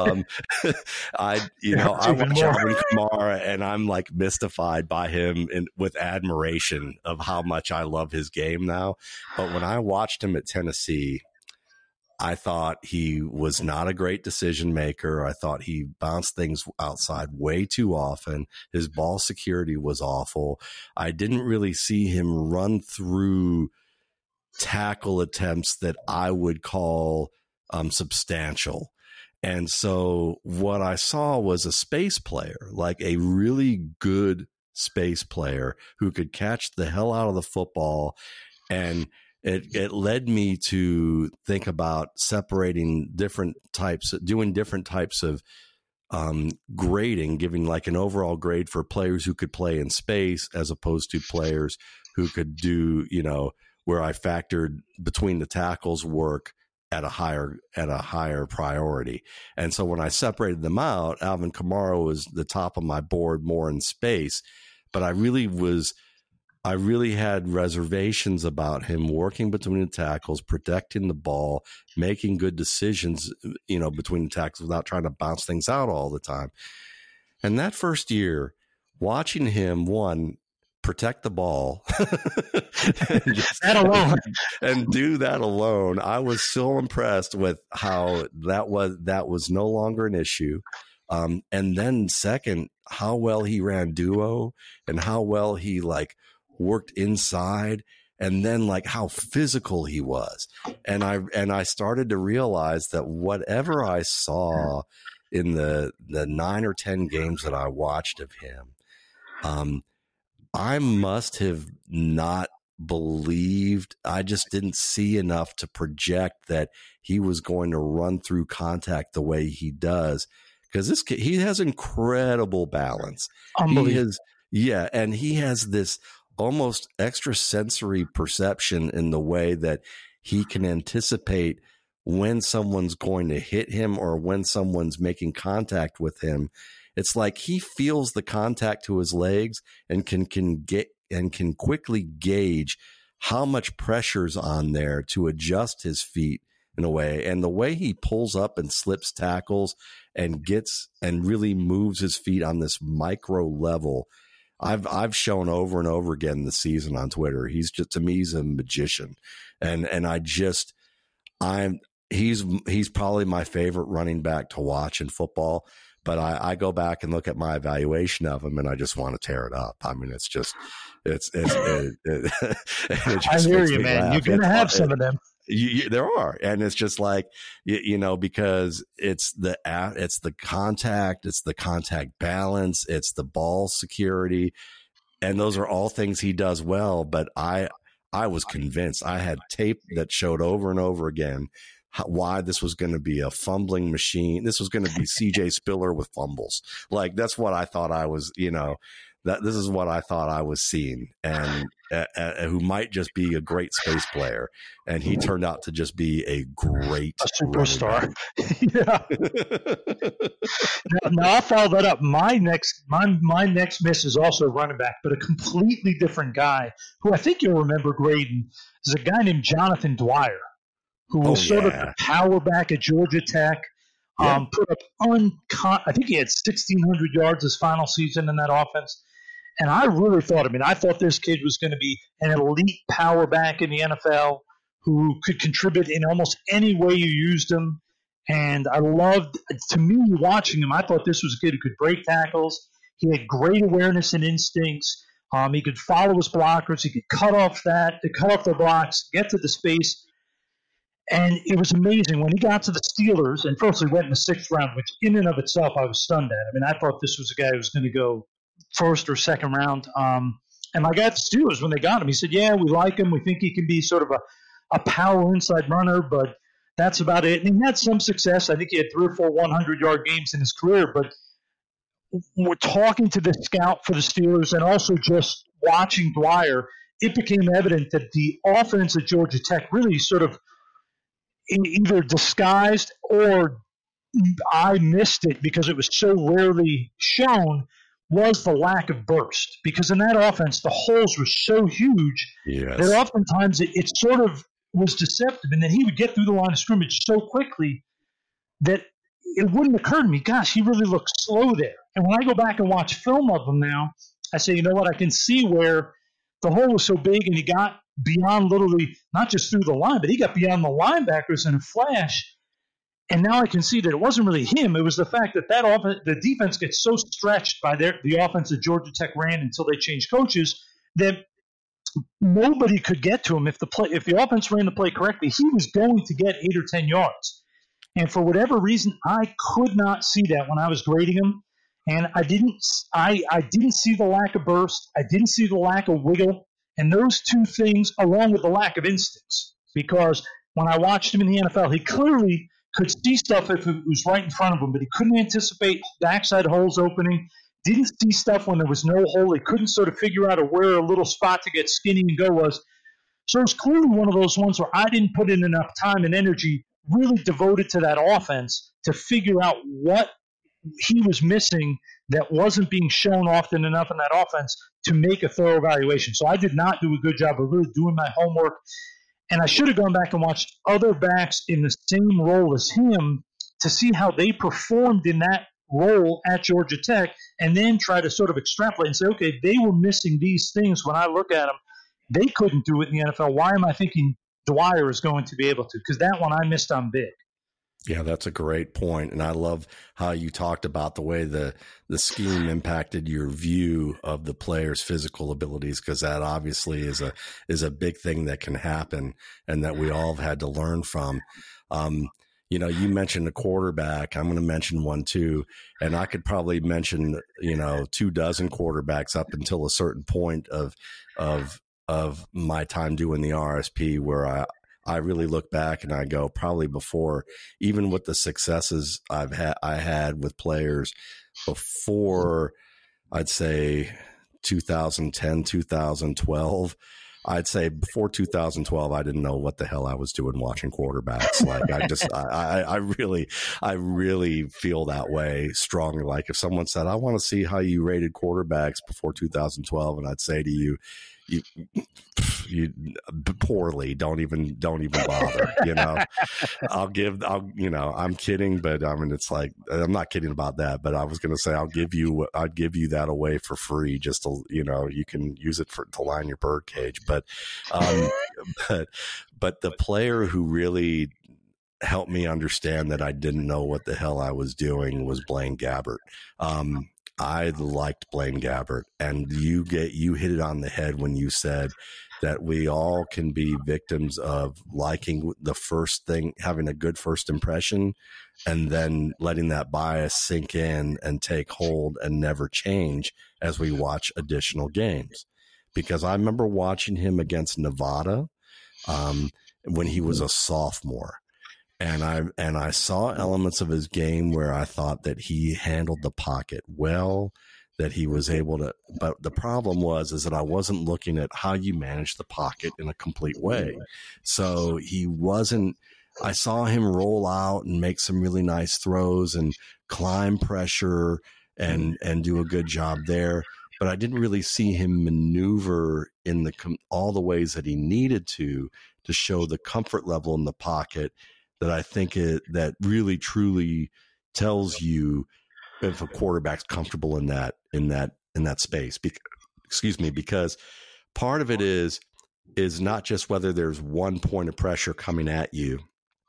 I watch Alvin Kamara and I'm like mystified by him and with admiration of how much I love his game now. But when I watched him at Tennessee, I thought he was not a great decision maker. I thought he bounced things outside way too often. His ball security was awful. I didn't really see him run through tackle attempts that I would call substantial. And so what I saw was a space player, like a really good space player who could catch the hell out of the football. And it led me to think about separating different types, doing different types of grading, giving like an overall grade for players who could play in space as opposed to players who could do, where I factored between the tackles work at a higher priority. And so when I separated them out, Alvin Kamara was the top of my board more in space, but I really had reservations about him working between the tackles, protecting the ball, making good decisions, between the tackles without trying to bounce things out all the time. And that first year, watching him, protect the ball and do that alone, I was so impressed with how that was no longer an issue. And then second, how well he ran duo and how well he worked inside, and then how physical he was. And I started to realize that whatever I saw in the 9 or 10 games that I watched of him, I must have not believed. I just didn't see enough to project that he was going to run through contact the way he does, because he has incredible balance. And he has this almost extrasensory perception in the way that he can anticipate when someone's going to hit him or when someone's making contact with him. It's like he feels the contact to his legs and can quickly gauge how much pressure's on there to adjust his feet in a way. And the way he pulls up and slips tackles and really moves his feet on this micro level, I've shown over and over again this season on Twitter. To me, he's a magician. And he's probably my favorite running back to watch in football. But I go back and look at my evaluation of him, and I just want to tear it up. I mean, it just I hear you, man. You're going to have some of them. There are, and it's just because it's the contact, it's the contact balance, it's the ball security, and those are all things he does well. But I was convinced. I had tape that showed over and over again why this was going to be a fumbling machine. This was going to be CJ Spiller with fumbles. That's what I thought I was. This is what I thought I was seeing, and who might just be a great space player, and he turned out to just be a superstar. Yeah. Now I'll follow that up. My next miss is also running back, but a completely different guy who I think you'll remember, Graydon, is a guy named Jonathan Dwyer, who was sort of the power back at Georgia Tech. Put up I think he had 1,600 yards his final season in that offense. And I really thought, I thought this kid was going to be an elite power back in the NFL who could contribute in almost any way you used him. And to me, watching him, I thought this was a kid who could break tackles. He had great awareness and instincts. He could follow his blockers. He could cut off their blocks, get to the space. And it was amazing when he got to the Steelers, and first he went in the 6th round, which in and of itself I was stunned at. I mean, I thought this was a guy who was going to go 1st or 2nd round. And my guy at the Steelers, when they got him, he said, yeah, we like him. We think he can be sort of a power inside runner, but that's about it. And he had some success. I think he had 3 or 4 100-yard games in his career. But we're talking to the scout for the Steelers and also just watching Dwyer, it became evident that the offense at Georgia Tech really sort of either disguised or I missed it because it was so rarely shown, was the lack of burst. Because in that offense, the holes were so huge that oftentimes it sort of was deceptive. And then he would get through the line of scrimmage so quickly that it wouldn't occur to me, gosh, he really looks slow there. And when I go back and watch film of him now, I say, you know what, I can see where the hole was so big and he got beyond literally not just through the line, but he got beyond the linebackers in a flash. And now I can see that it wasn't really him. It was the fact that the defense gets so stretched by the offense that Georgia Tech ran until they changed coaches that nobody could get to him. If the offense ran the play correctly, he was going to get 8 or 10 yards. And for whatever reason, I could not see that when I was grading him. And I didn't see the lack of burst. I didn't see the lack of wiggle. And those two things, along with the lack of instincts, because when I watched him in the NFL, he clearly could see stuff if it was right in front of him, but he couldn't anticipate backside holes opening, didn't see stuff when there was no hole. He couldn't sort of figure out where a little spot to get skinny and go was. So it's clearly one of those ones where I didn't put in enough time and energy really devoted to that offense to figure out what he was missing that wasn't being shown often enough in that offense to make a thorough evaluation. So I did not do a good job of really doing my homework. And I should have gone back and watched other backs in the same role as him to see how they performed in that role at Georgia Tech and then try to sort of extrapolate and say, okay, they were missing these things when I look at them. They couldn't do it in the NFL. Why am I thinking Dwyer is going to be able to? Because that one I missed on big. Yeah, that's a great point. And I love how you talked about the way the scheme impacted your view of the player's physical abilities, because that obviously is a big thing that can happen and that we all have had to learn from. You mentioned a quarterback. I'm going to mention one too. And I could probably mention, 24 quarterbacks up until a certain point of my time doing the RSP where I really look back and I go probably before, even with the successes I had with players before, I'd say 2010, 2012. I'd say before 2012, I didn't know what the hell I was doing watching quarterbacks. Like I really feel that way strongly. Like if someone said, I want to see how you rated quarterbacks before 2012, and I'd say to you poorly, don't even bother. I'm kidding, but I mean, it's like, I'm not kidding about that, but I was going to say, I'd give you that away for free, just to, you can use it to line your bird cage. But the player who really helped me understand that I didn't know what the hell I was doing was Blaine Gabbert. I liked Blaine Gabbert, and you hit it on the head when you said that we all can be victims of liking the first thing, having a good first impression, and then letting that bias sink in and take hold and never change as we watch additional games. Because I remember watching him against Nevada when he was a sophomore. And I saw elements of his game where I thought that he handled the pocket well, that he was able to, but the problem is that I wasn't looking at how you manage the pocket in a complete way. So I saw him roll out and make some really nice throws and climb pressure and do a good job there. But I didn't really see him maneuver in all the ways that he needed to show the comfort level in the pocket that I think that really truly tells you if a quarterback's comfortable in that space. Because part of it is not just whether there's one point of pressure coming at you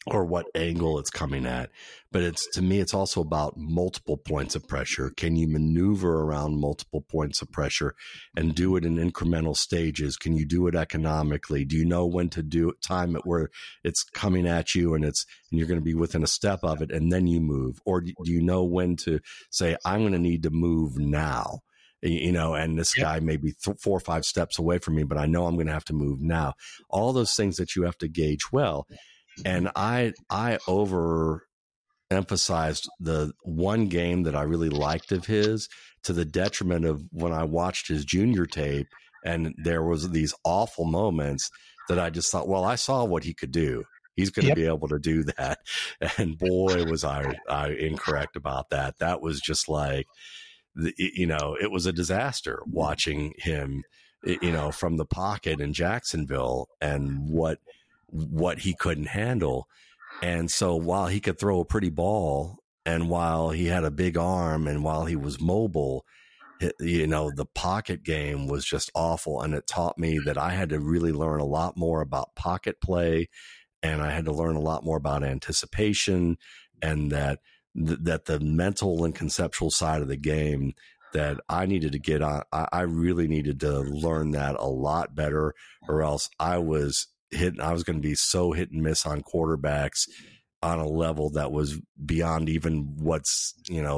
or what angle it's coming at. But to me, it's also about multiple points of pressure. Can you maneuver around multiple points of pressure and do it in incremental stages? Can you do it economically? Do you know when to time it where it's coming at you and you're going to be within a step of it and then you move? Or do you know when to say, I'm going to need to move now? And this guy may be 4 or 5 steps away from me, but I know I'm going to have to move now. All those things that you have to gauge well. And I overemphasized the one game that I really liked of his to the detriment of when I watched his junior tape, and there was these awful moments that I just thought, well, I saw what he could do. He's going to be able to do that. And boy, was I incorrect about that. That was just like, it was a disaster watching him, from the pocket in Jacksonville and what he couldn't handle. And so while he could throw a pretty ball and while he had a big arm and while he was mobile, the pocket game was just awful. And it taught me that I had to really learn a lot more about pocket play, and I had to learn a lot more about anticipation, and that the mental and conceptual side of the game that I needed to get on. I really needed to learn that a lot better, or else I was going to be so hit and miss on quarterbacks on a level that was beyond even what's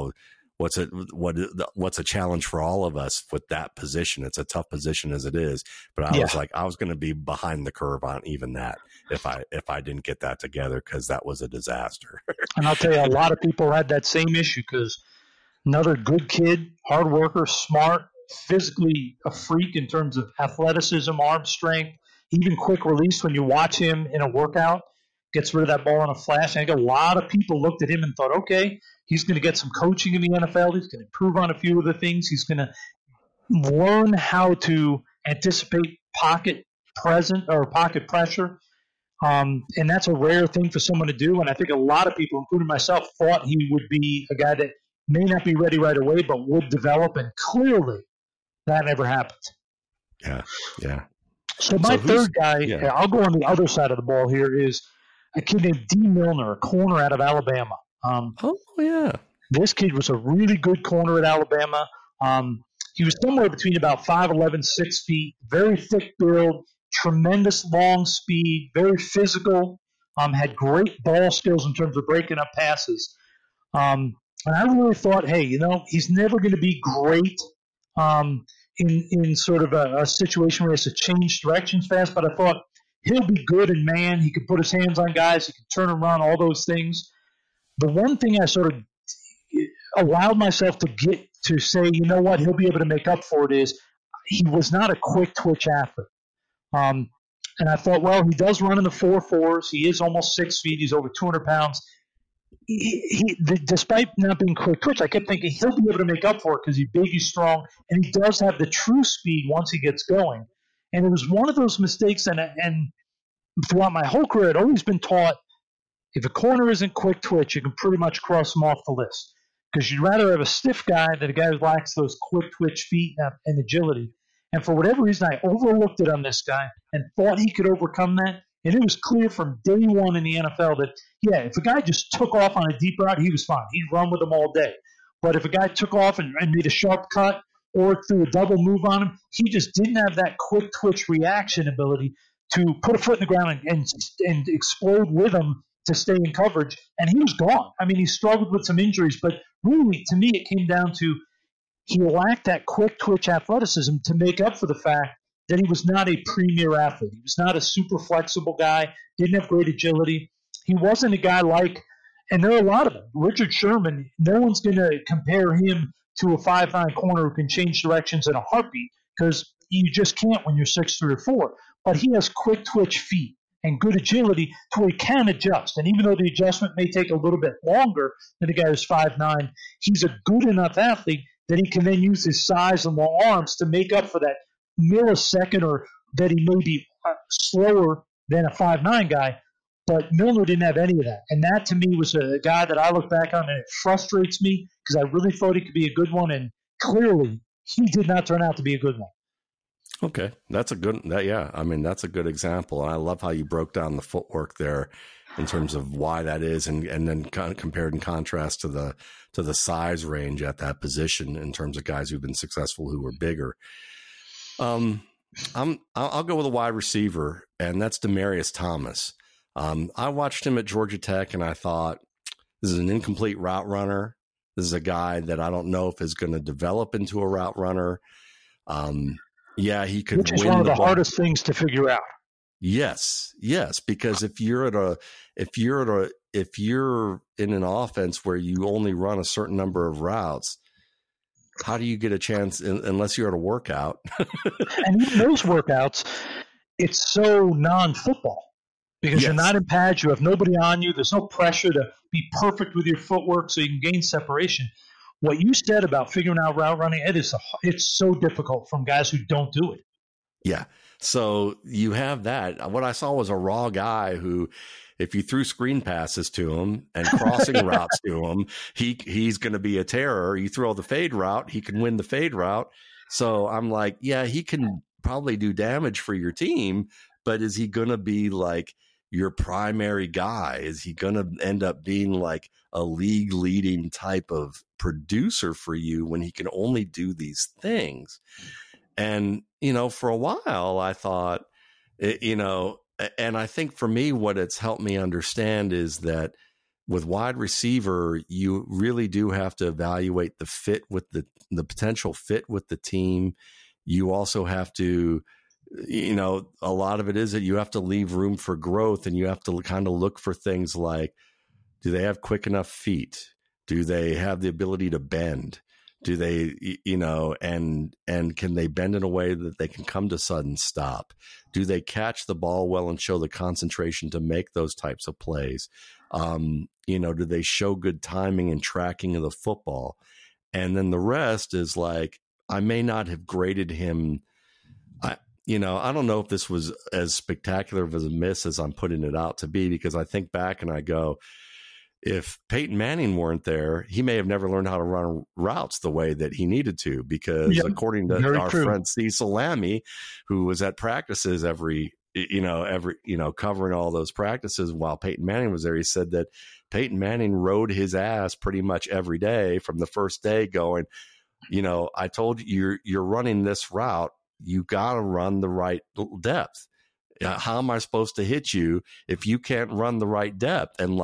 a challenge for all of us with that position. It's a tough position as it is, but I was going to be behind the curve on even that if I didn't get that together, because that was a disaster. And I'll tell you, a lot of people had that same issue, because another good kid, hard worker, smart, physically a freak in terms of athleticism, arm strength, even quick release. When you watch him in a workout, gets rid of that ball in a flash. I think a lot of people looked at him and thought, okay, he's going to get some coaching in the NFL. He's going to improve on a few of the things. He's going to learn how to anticipate pocket pressure. And that's a rare thing for someone to do. And I think a lot of people, including myself, thought he would be a guy that may not be ready right away, but would develop. And clearly that never happened. Yeah. So my third guy, I'll go on the other side of the ball here, is a kid named D. Milner, a corner out of Alabama. This kid was a really good corner at Alabama. He was somewhere between about 5'11", 6 feet, very thick build, tremendous long speed, very physical, had great ball skills in terms of breaking up passes. And I really thought, hey, he's never going to be great in sort of a situation where he has to change directions fast, but I thought he'll be good in man. He could put his hands on guys. He could turn around, all those things. The one thing I sort of allowed myself to get to say, you know what, he'll be able to make up for it, is he was not a quick twitch athlete. And I thought, well, he does run in the 4.4s. He is almost 6 feet. He's over 200 pounds. Despite not being quick twitch, I kept thinking he'll be able to make up for it because he's big, he's strong, and he does have the true speed once he gets going. And it was one of those mistakes, and throughout my whole career, I'd always been taught if a corner isn't quick twitch, you can pretty much cross him off the list, because you'd rather have a stiff guy than a guy who lacks those quick twitch feet and agility. And for whatever reason, I overlooked it on this guy and thought he could overcome that. And it was clear from day one in the NFL that, if a guy just took off on a deep route, he was fine. He'd run with him all day. But if a guy took off and made a sharp cut or threw a double move on him, he just didn't have that quick twitch reaction ability to put a foot in the ground and explode with him to stay in coverage. And he was gone. I mean, he struggled with some injuries, but really, to me, it came down to he lacked that quick twitch athleticism to make up for the fact that he was not a premier athlete. He was not a super flexible guy, didn't have great agility. He wasn't a guy like, and there are a lot of them, Richard Sherman. No one's going to compare him to a 5'9" corner who can change directions in a heartbeat, because you just can't when you're 6'3" or 4. But he has quick twitch feet and good agility to where he can adjust. And even though the adjustment may take a little bit longer than a guy who's 5'9", he's a good enough athlete that he can then use his size and long arms to make up for that millisecond, or that he may be slower than a 5'9" guy. But Milner didn't have any of that. And that, to me, was a guy that I look back on and it frustrates me, because I really thought he could be a good one. And clearly, he did not turn out to be a good one. Okay. That's a good example. And I love how you broke down the footwork there in terms of why that is, and then compared in contrast to the size range at that position in terms of guys who've been successful who were bigger. I'll go with a wide receiver, and that's Demaryius Thomas. I watched him at Georgia Tech, and I thought, this is an incomplete route runner. This is a guy that I don't know if is going to develop into a route runner. He could. Which is one of the hardest things to figure out. Yes, because if you're in an offense where you only run a certain number of routes, how do you get a chance unless you're at a workout? And even those workouts, it's so non-football because you're not in pads, you have nobody on you, there's no pressure to be perfect with your footwork so you can gain separation. What you said about figuring out route running, it's so difficult from guys who don't do it. Yeah. So you have that. What I saw was a raw guy who, if you threw screen passes to him and crossing routes to him, he's going to be a terror. You throw the fade route, he can win the fade route. So I'm like, yeah, he can probably do damage for your team, but is he going to be like your primary guy? Is he going to end up being like a league leading type of producer for you when he can only do these things? And, for a while I thought, and I think for me, what it's helped me understand is that with wide receiver, you really do have to evaluate the fit with the potential fit with the team. You also have to, a lot of it is that you have to leave room for growth, and you have to kind of look for things like, do they have quick enough feet? Do they have the ability to bend? Do they, and can they bend in a way that they can come to sudden stop? Do they catch the ball well and show the concentration to make those types of plays? Do they show good timing and tracking of the football? And then the rest is like, I may not have graded him. I don't know if this was as spectacular of a miss as I'm putting it out to be, because I think back and I go, if Peyton Manning weren't there, he may have never learned how to run routes the way that he needed to, because according to our friend Cecil Lammey, who was at practices every covering all those practices while Peyton Manning was there, he said that Peyton Manning rode his ass pretty much every day from the first day going, I told you you're running this route. You got to run the right depth. How am I supposed to hit you if you can't run the right depth? And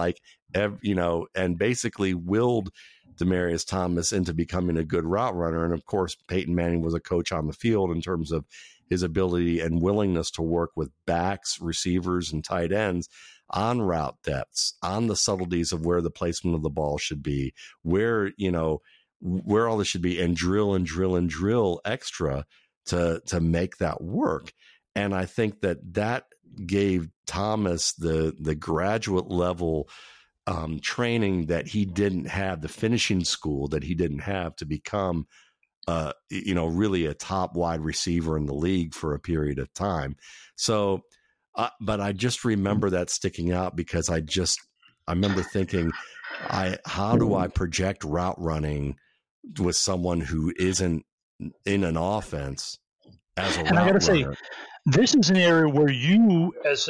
and basically willed Demaryius Thomas into becoming a good route runner. And of course, Peyton Manning was a coach on the field in terms of his ability and willingness to work with backs, receivers, and tight ends on route depths, on the subtleties of where the placement of the ball should be, where all this should be, and drill extra to make that work. And I think that gave Thomas the graduate level training that he didn't have, the finishing school that he didn't have to become, really a top wide receiver in the league for a period of time. So, but I just remember that sticking out because I remember thinking, how do I project route running with someone who isn't in an offense as a route runner? And I got to say, this is an area where you,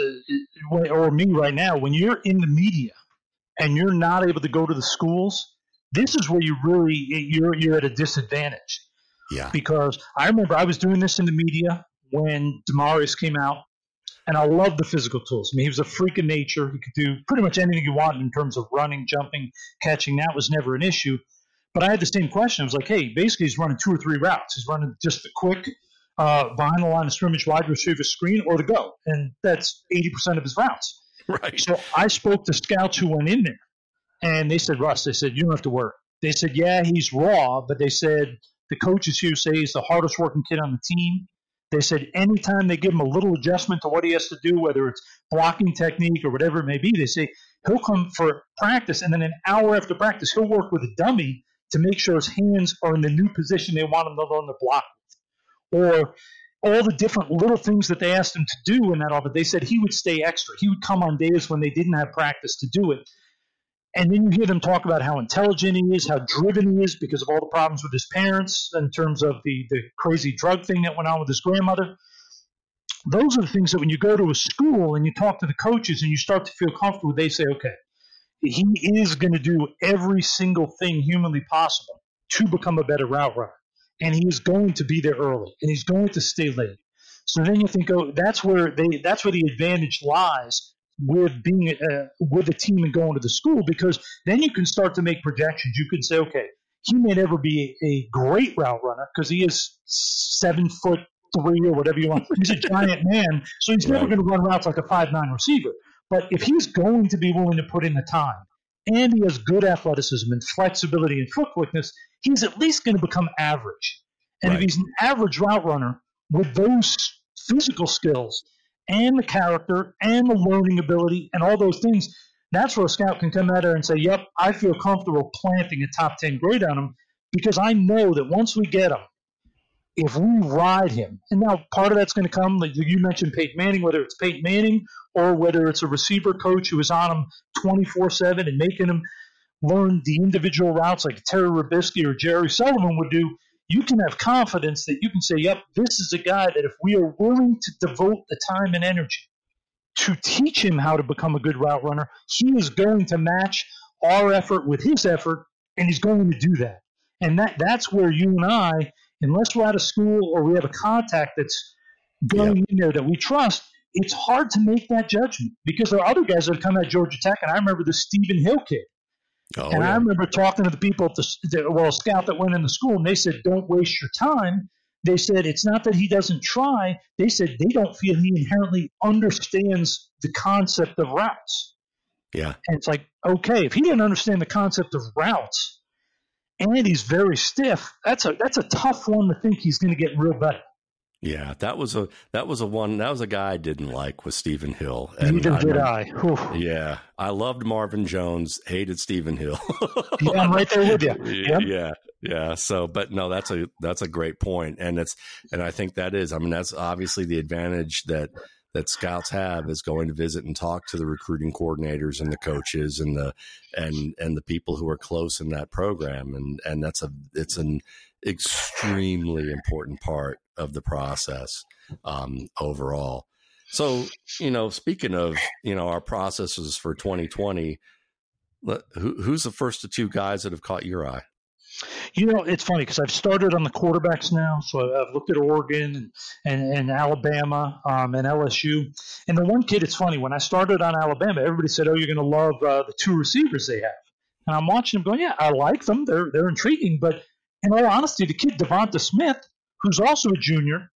or me right now, when you're in the media and you're not able to go to the schools, this is where you're at a disadvantage. Yeah. Because I remember I was doing this in the media when Demaryius came out, and I loved the physical tools. I mean, he was a freak of nature. He could do pretty much anything you want in terms of running, jumping, catching. That was never an issue. But I had the same question. I was like, hey, basically he's running 2 or 3 routes. He's running just the quick behind the line of scrimmage wide receiver screen or the go. And that's 80% of his routes. Right. So I spoke to scouts who went in there, and they said, Russ, they said, you don't have to worry. They said, yeah, he's raw, but they said the coaches here say he's the hardest working kid on the team. They said anytime they give him a little adjustment to what he has to do, whether it's blocking technique or whatever it may be, they say he'll come for practice, and then an hour after practice, he'll work with a dummy to make sure his hands are in the new position they want him to learn to block with. Or all the different little things that they asked him to do in that office, they said he would stay extra. He would come on days when they didn't have practice to do it. And then you hear them talk about how intelligent he is, how driven he is because of all the problems with his parents in terms of the crazy drug thing that went on with his grandmother. those are the things that when you go to a school and you talk to the coaches and you start to feel comfortable, they say, okay, he is going to do every single thing humanly possible to become a better route runner. And he is going to be there early, and he's going to stay late. So then you think, oh, that's where the advantage lies with being with a team and going to the school, because then you can start to make projections. You can say, okay, he may never be a great route runner because he is 7'3" or whatever you want. He's a giant man, so he's never going to run routes like a 5'9" receiver. But if he's going to be willing to put in the time, and he has good athleticism and flexibility and foot quickness, he's at least going to become average. And if he's an average route runner with those physical skills and the character and the learning ability and all those things, that's where a scout can come at her and say, yep, I feel comfortable planting a top 10 grade on him, because I know that once we get him, if we ride him, and now part of that's going to come, like you mentioned Peyton Manning, whether it's Peyton Manning or whether it's a receiver coach who is on him 24/7 and making him learn the individual routes like Terry Robisky or Jerry Sullivan would do, you can have confidence that you can say, yep, this is a guy that if we are willing to devote the time and energy to teach him how to become a good route runner, he is going to match our effort with his effort, and he's going to do that. And that's where you and I, unless we're out of school or we have a contact that's going in there that we trust, it's hard to make that judgment, because there are other guys that have come at Georgia Tech, and I remember the Stephen Hill kid. I remember talking to the people at a scout that went in the school, and they said, don't waste your time. They said, it's not that he doesn't try. They said they don't feel he inherently understands the concept of routes. Yeah. And it's like, okay, if he didn't understand the concept of routes and he's very stiff, that's a tough one to think he's going to get real better. Yeah, that was a guy I didn't like, was Stephen Hill. And neither did I. Yeah, I loved Marvin Jones, hated Stephen Hill. Yeah, I'm right there with you. Yep. Yeah. So, but no, that's a great point, and I think that's obviously the advantage that scouts have, is going to visit and talk to the recruiting coordinators and the coaches and the people who are close in that program, and it's an extremely important part of the process overall. So, speaking of, our processes for 2020, who's the first of two guys that have caught your eye? It's funny because I've started on the quarterbacks now. So I've looked at Oregon and Alabama and LSU. And the one kid, it's funny, when I started on Alabama, everybody said, oh, you're going to love the two receivers they have. And I'm watching them going, yeah, I like them. They're intriguing. But in all honesty, the kid Devonta Smith, who's also a junior,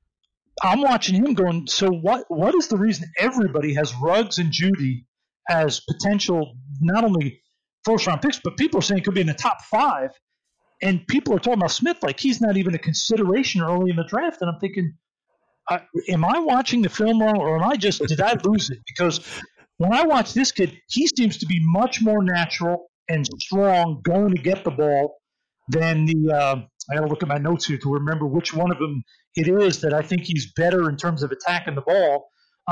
I'm watching him going, so what is the reason everybody has Ruggs and Judy as potential not only first-round picks, but people are saying could be in the top 5, and people are talking about Smith like he's not even a consideration early in the draft, and I'm thinking, am I watching the film wrong, or did I lose it? Because when I watch this kid, he seems to be much more natural and strong going to get the ball than I got to look at my notes here to remember which one of them it is that I think he's better in terms of attacking the ball.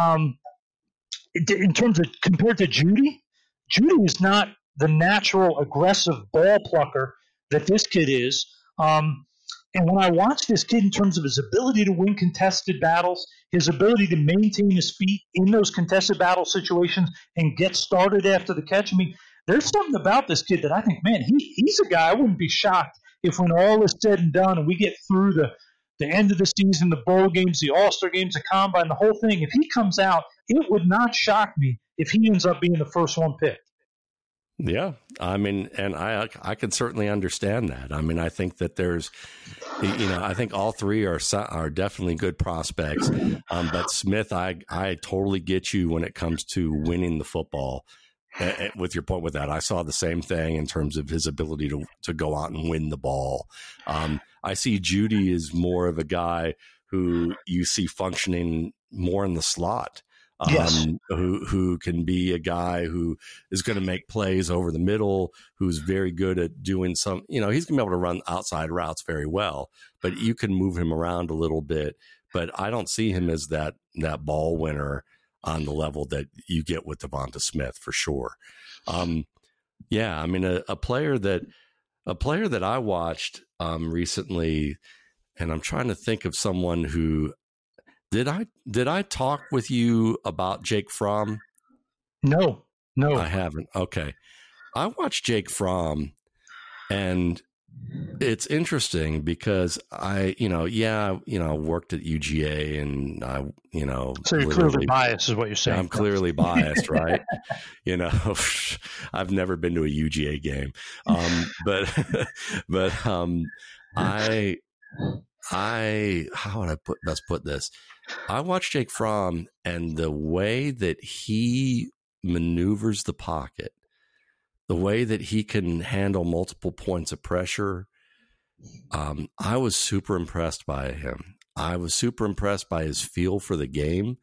In terms of compared to Judy is not the natural aggressive ball plucker that this kid is. And when I watch this kid in terms of his ability to win contested battles, his ability to maintain his feet in those contested battle situations and get started after the catch, there's something about this kid that I think, man, he's a guy I wouldn't be shocked if when all is said and done and we get through the end of the season, the bowl games, the All-Star games, the combine, the whole thing, if he comes out, it would not shock me if he ends up being the first one picked. Yeah, and I can certainly understand that. I think that there's, I think all three are definitely good prospects. But Smith, I totally get you when it comes to winning the football. With your point with that, I saw the same thing in terms of his ability to go out and win the ball. I see Judy as more of a guy who you see functioning more in the slot. Yes. Who can be a guy who is going to make plays over the middle, who's very good at doing some, he's going to be able to run outside routes very well, but you can move him around a little bit. But I don't see him as that ball winner on the level that you get with Devonta Smith for sure. A player that I watched recently, and I'm trying to think of someone who Did I talk with you about Jake Fromm? No. I haven't. Okay. I watched Jake Fromm, and it's interesting because I worked at UGA, and So you're clearly biased is what you're saying. I'm clearly biased, right? I've never been to a UGA game. But how would I best put this? I watched Jake Fromm, and the way that he maneuvers the pocket, the way that he can handle multiple points of pressure, I was super impressed by him. I was super impressed by his feel for the game.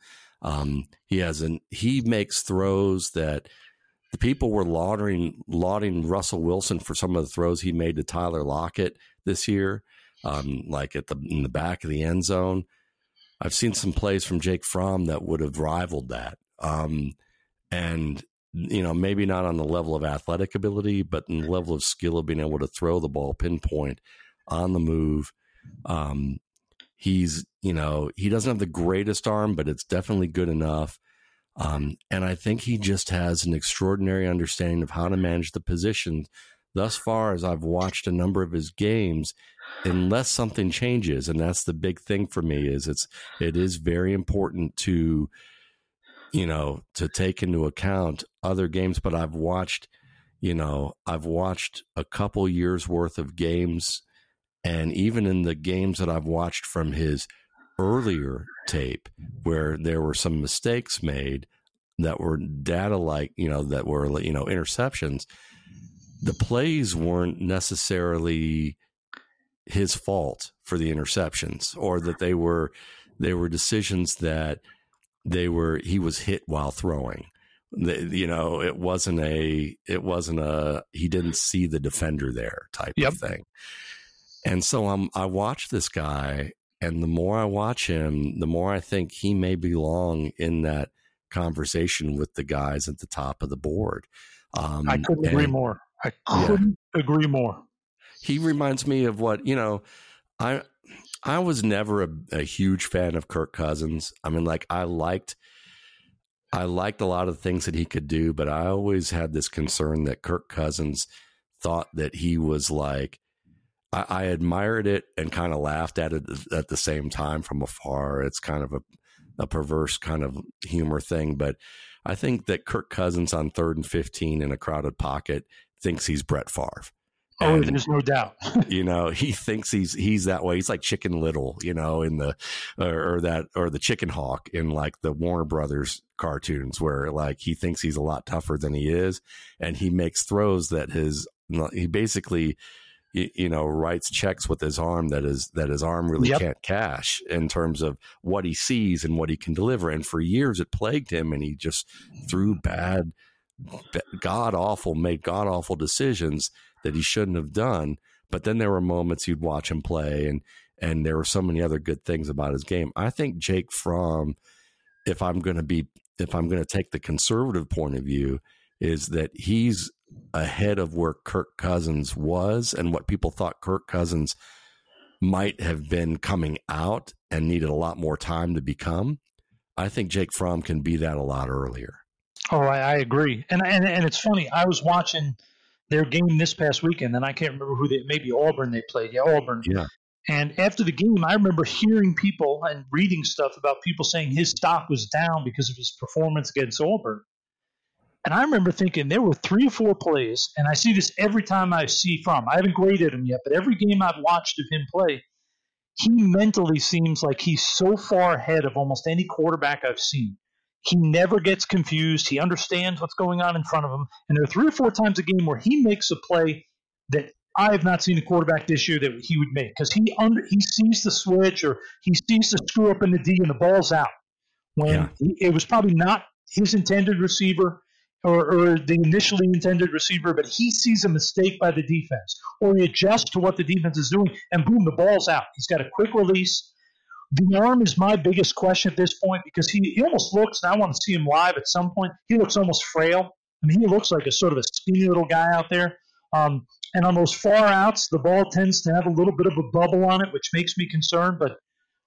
He makes throws that the people were lauding Russell Wilson for some of the throws he made to Tyler Lockett this year, like in the back of the end zone. I've seen some plays from Jake Fromm that would have rivaled that. And maybe not on the level of athletic ability, but in the level of skill of being able to throw the ball pinpoint on the move. He doesn't have the greatest arm, but it's definitely good enough. And I think he just has an extraordinary understanding of how to manage the position. Thus far, as I've watched a number of his games, unless something changes, and that's the big thing for me, it is very important to take into account other games. But I've watched a couple years worth of games, and even in the games that I've watched from his earlier tape, where there were some mistakes made that were interceptions, the plays weren't necessarily his fault for the interceptions, or that they were decisions that he was hit while throwing. It wasn't a he didn't see the defender there type of thing. And so I watch this guy, and the more I watch him, the more I think he may belong in that conversation with the guys at the top of the board. I couldn't agree more. Agree more. He reminds me of what, I was never a huge fan of Kirk Cousins. I mean, like, I liked a lot of the things that he could do, but I always had this concern that Kirk Cousins thought that he was like, I admired it and kind of laughed at it at the same time from afar. It's kind of a perverse kind of humor thing, but I think that Kirk Cousins on 3rd and 15 in a crowded pocket thinks he's Brett Favre. Oh, there's no doubt. He thinks he's that way. He's like Chicken Little, in the or the Chicken Hawk in like the Warner Brothers cartoons, where like he thinks he's a lot tougher than he is, and he makes throws that he basically writes checks with his arm that his arm really can't cash in terms of what he sees and what he can deliver. And for years it plagued him, and he just threw made god awful decisions that he shouldn't have done. But then there were moments you'd watch him play, and there were so many other good things about his game. I think Jake Fromm, if I'm going to take the conservative point of view, is that he's ahead of where Kirk Cousins was and what people thought Kirk Cousins might have been coming out and needed a lot more time to become. I think Jake Fromm can be that a lot earlier. Oh, I agree. And it's funny. I was watching their game this past weekend, and I can't remember maybe Auburn they played. Yeah, Auburn. Yeah. And after the game, I remember hearing people and reading stuff about people saying his stock was down because of his performance against Auburn. And I remember thinking there were 3 or 4 plays, and I see this every time I see Fromm. I haven't graded him yet, but every game I've watched of him play, he mentally seems like he's so far ahead of almost any quarterback I've seen. He never gets confused. He understands what's going on in front of him. And there are 3 or 4 times a game where he makes a play that I have not seen a quarterback this year that he would make, because he sees the switch, or he sees the screw up in the D and the ball's out. When it was probably not his intended receiver or the initially intended receiver, but he sees a mistake by the defense, or he adjusts to what the defense is doing, and boom, the ball's out. He's got a quick release. The arm is my biggest question at this point, because he almost looks, and I want to see him live at some point, he looks almost frail. I mean, he looks like a sort of a skinny little guy out there. And on those far outs, the ball tends to have a little bit of a bubble on it, which makes me concerned. But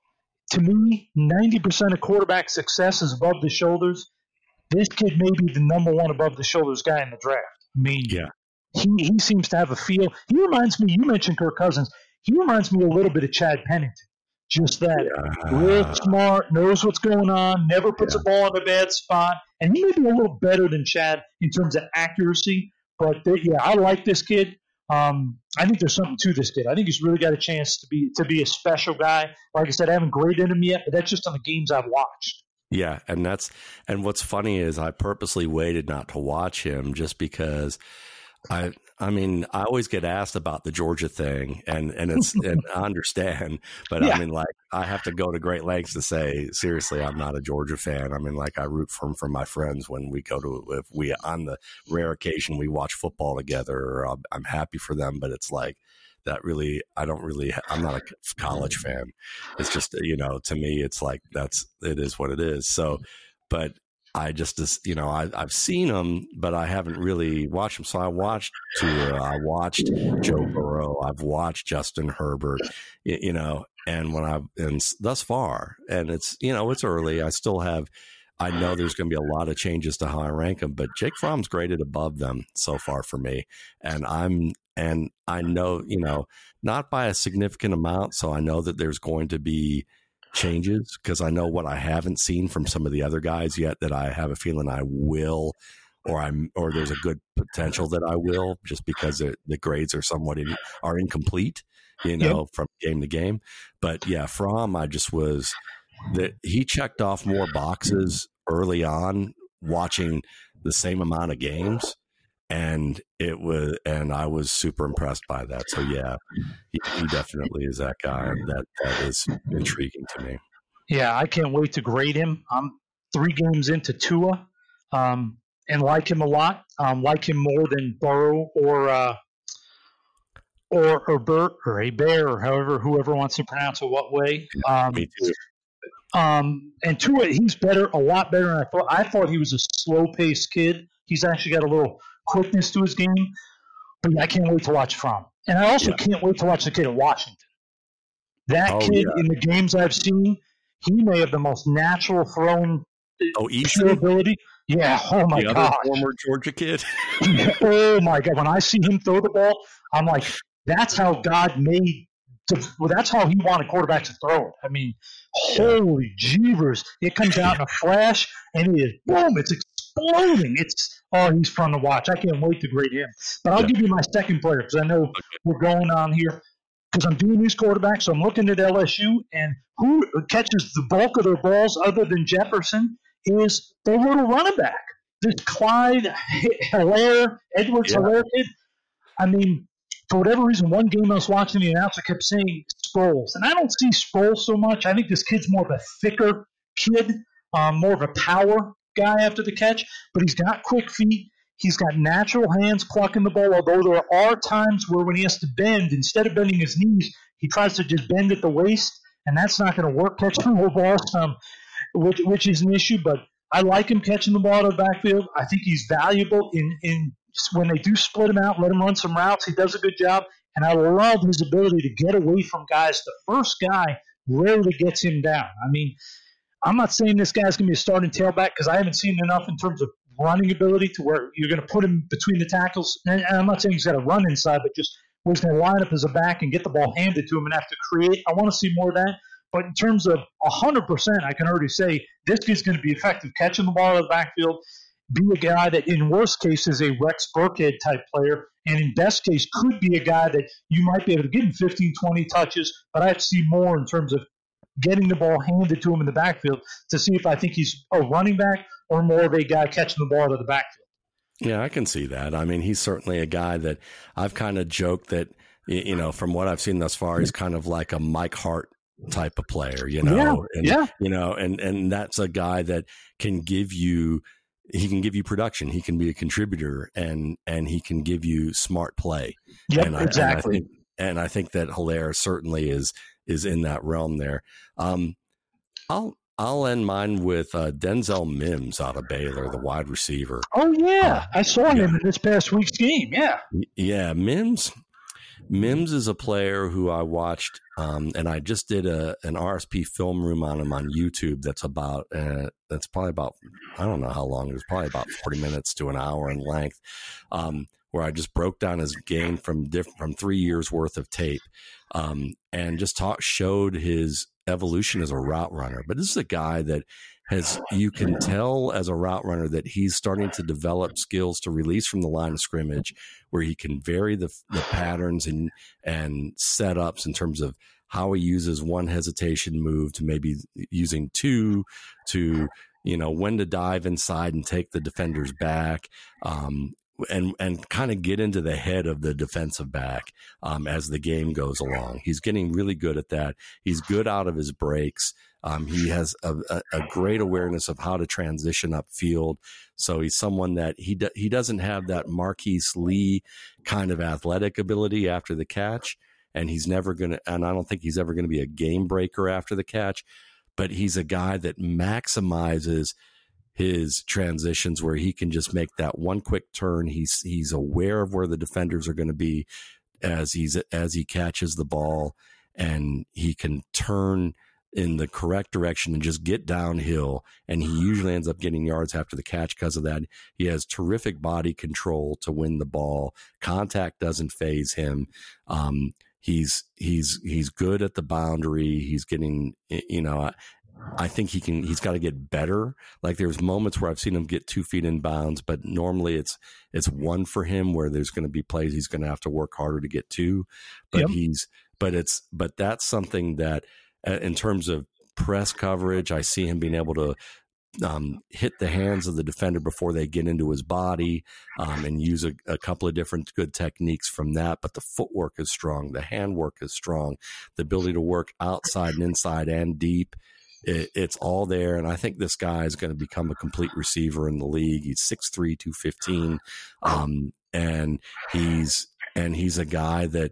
to me, 90% of quarterback success is above the shoulders. This kid may be the number one above the shoulders guy in the draft. I mean, he seems to have a feel. He reminds me, you mentioned Kirk Cousins. He reminds me a little bit of Chad Pennington. Just that real smart, knows what's going on, never puts a ball in a bad spot. And he may be a little better than Chad in terms of accuracy. But, I like this kid. I think there's something to this kid. I think he's really got a chance to be a special guy. Like I said, I haven't graded him yet, but that's just on the games I've watched. Yeah, and what's funny is I purposely waited not to watch him just because I always get asked about the Georgia thing, and it's and I understand, but I mean, like, I have to go to great lengths to say, seriously, I'm not a Georgia fan. I mean, like, I root for my friends when we go to, if we, on the rare occasion we watch football together, I'm happy for them, but it's like, that really, I'm not a college fan. It's just, to me, it's like, it is what it is. So, but I just, I've seen them, but I haven't really watched them. So I watched Tua, I watched Joe Burrow, I've watched Justin Herbert, and thus far, and it's, it's early. I know there's going to be a lot of changes to how I rank them, but Jake Fromm's graded above them so far for me. And I know, not by a significant amount. So I know that there's going to be changes because I know what I haven't seen from some of the other guys yet that I have a feeling I will, or there's a good potential that I will, just because the grades are somewhat are incomplete, from game to game. But yeah, Fromm, I just was that he checked off more boxes early on watching the same amount of games. And I was super impressed by that. So yeah, he definitely is that guy. That is intriguing to me. Yeah, I can't wait to grade him. I'm 3 games into Tua, and like him a lot. Like him more than Burrow or Bert or Bear or whoever wants to pronounce it what way. Me too. And Tua, he's a lot better than I thought. I thought he was a slow-paced kid. He's actually got a little quickness to his game, but I can't wait to watch Fromm. And I also can't wait to watch the kid at Washington. That kid in the games I've seen, he may have the most natural throwing ability. Yeah. Oh my God. Other former Georgia kid. Oh my God. When I see him throw the ball, I'm like, that's how God made. That's how he wanted quarterbacks to throw it. I mean, holy jeevers! It comes out in a flash, and it is boom! It's exploding. He's fun to watch. I can't wait to grade him. But I'll give you my second player because I know we're going on here. Because I'm doing these quarterbacks, so I'm looking at LSU, and who catches the bulk of their balls other than Jefferson is their little running back. This Clyde Edwards-Helaire kid. I mean, for whatever reason, one game I was watching, the announcer kept saying Sproles. And I don't see Sproles so much. I think this kid's more of a thicker kid, more of a power guy after the catch. But he's got quick feet. He's got natural hands plucking the ball, although there are times where when he has to bend, instead of bending his knees, he tries to just bend at the waist, and that's not going to work catching the ball, which is an issue. But I like him catching the ball out of the backfield. I think he's valuable in when they do split him out, let him run some routes. He does a good job, and I love his ability to get away from guys. The first guy rarely gets him down. I mean, I'm not saying this guy's going to be a starting tailback because I haven't seen enough in terms of running ability to where you're going to put him between the tackles. And I'm not saying he's got to run inside, but just where he's going to line up as a back and get the ball handed to him and have to create. I want to see more of that. But in terms of 100%, I can already say this kid's going to be effective catching the ball out of the backfield, be a guy that in worst case is a Rex Burkhead type player, and in best case could be a guy that you might be able to give him 15, 20 touches, but I have to see more in terms of getting the ball handed to him in the backfield to see if I think he's a running back or more of a guy catching the ball out of the backfield. Yeah, I can see that. I mean, he's certainly a guy that I've kind of joked that, from what I've seen thus far, he's kind of like a Mike Hart type of player, and that's a guy that can give you production. He can be a contributor and he can give you smart play. Yep, exactly. And I think that Helaire certainly is in that realm there. I'll end mine with Denzel Mims out of Baylor, the wide receiver. Oh yeah, I saw him in this past week's game. Yeah, Mims. Mims is a player who I watched, and I just did an RSP film room on him on YouTube. That's probably about, I don't know how long. It was probably about 40 minutes to an hour in length, where I just broke down his game from 3 years worth of tape, and just showed his evolution as a route runner. But this is a guy that you can tell as a route runner that he's starting to develop skills to release from the line of scrimmage, where he can vary the patterns and setups in terms of how he uses one hesitation move to maybe using two, to, when to dive inside and take the defenders back, and kind of get into the head of the defensive back as the game goes along. He's getting really good at that. He's good out of his breaks. He has a great awareness of how to transition upfield. So he's someone that he doesn't have that Marquise Lee kind of athletic ability after the catch, and he's never going to, and I don't think he's ever going to be a game breaker after the catch, but he's a guy that maximizes his transitions where he can just make that one quick turn. He's aware of where the defenders are going to be as he catches the ball, and he can turn in the correct direction and just get downhill, and he usually ends up getting yards after the catch because of that. He has terrific body control to win the ball. Contact doesn't faze him. He's good at the boundary. He's getting, I think he's got to get better. Like, there's moments where I've seen him get 2 feet in bounds, but normally it's one for him where there's going to be plays he's going to have to work harder to get to. But yep. But that's something that, in terms of press coverage, I see him being able to hit the hands of the defender before they get into his body, and use a couple of different good techniques from that. But the footwork is strong. The handwork is strong. The ability to work outside and inside and deep, it's all there. And I think this guy is going to become a complete receiver in the league. He's 6'3", 215. And he's a guy that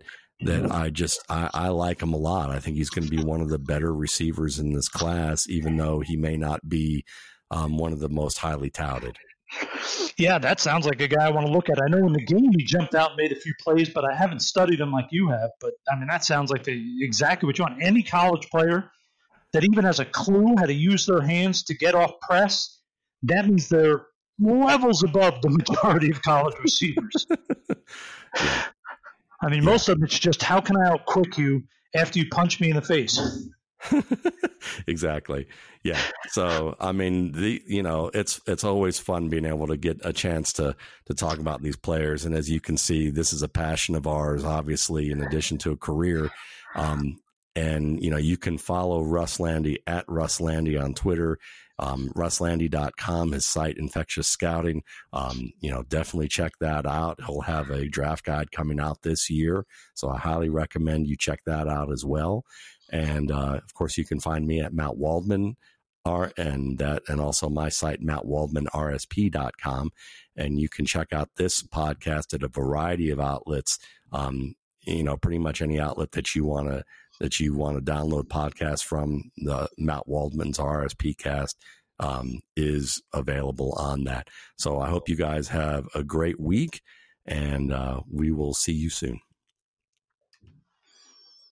I like him a lot. I think he's going to be one of the better receivers in this class, even though he may not be one of the most highly touted. Yeah, that sounds like a guy I want to look at. I know in the game he jumped out and made a few plays, but I haven't studied him like you have. But, I mean, that sounds like exactly what you want. Any college player that even has a clue how to use their hands to get off press, that means they're levels above the majority of college receivers. Yeah. I mean, most of it's just, how can I outquick you after you punch me in the face? Exactly. Yeah. So, I mean, it's always fun being able to get a chance to talk about these players. And as you can see, this is a passion of ours, obviously, in addition to a career. And, you can follow Russ Lande at Russ Lande on Twitter, RussLande.com, his site, Infectious Scouting. Definitely check that out. He'll have a draft guide coming out this year, so I highly recommend you check that out as well. And, of course, you can find me at Matt Waldman, and also my site, MattWaldmanRSP.com. And you can check out this podcast at a variety of outlets, pretty much any outlet that you want to download podcasts from. The Matt Waldman's RSP cast is available on that. So I hope you guys have a great week, and we will see you soon.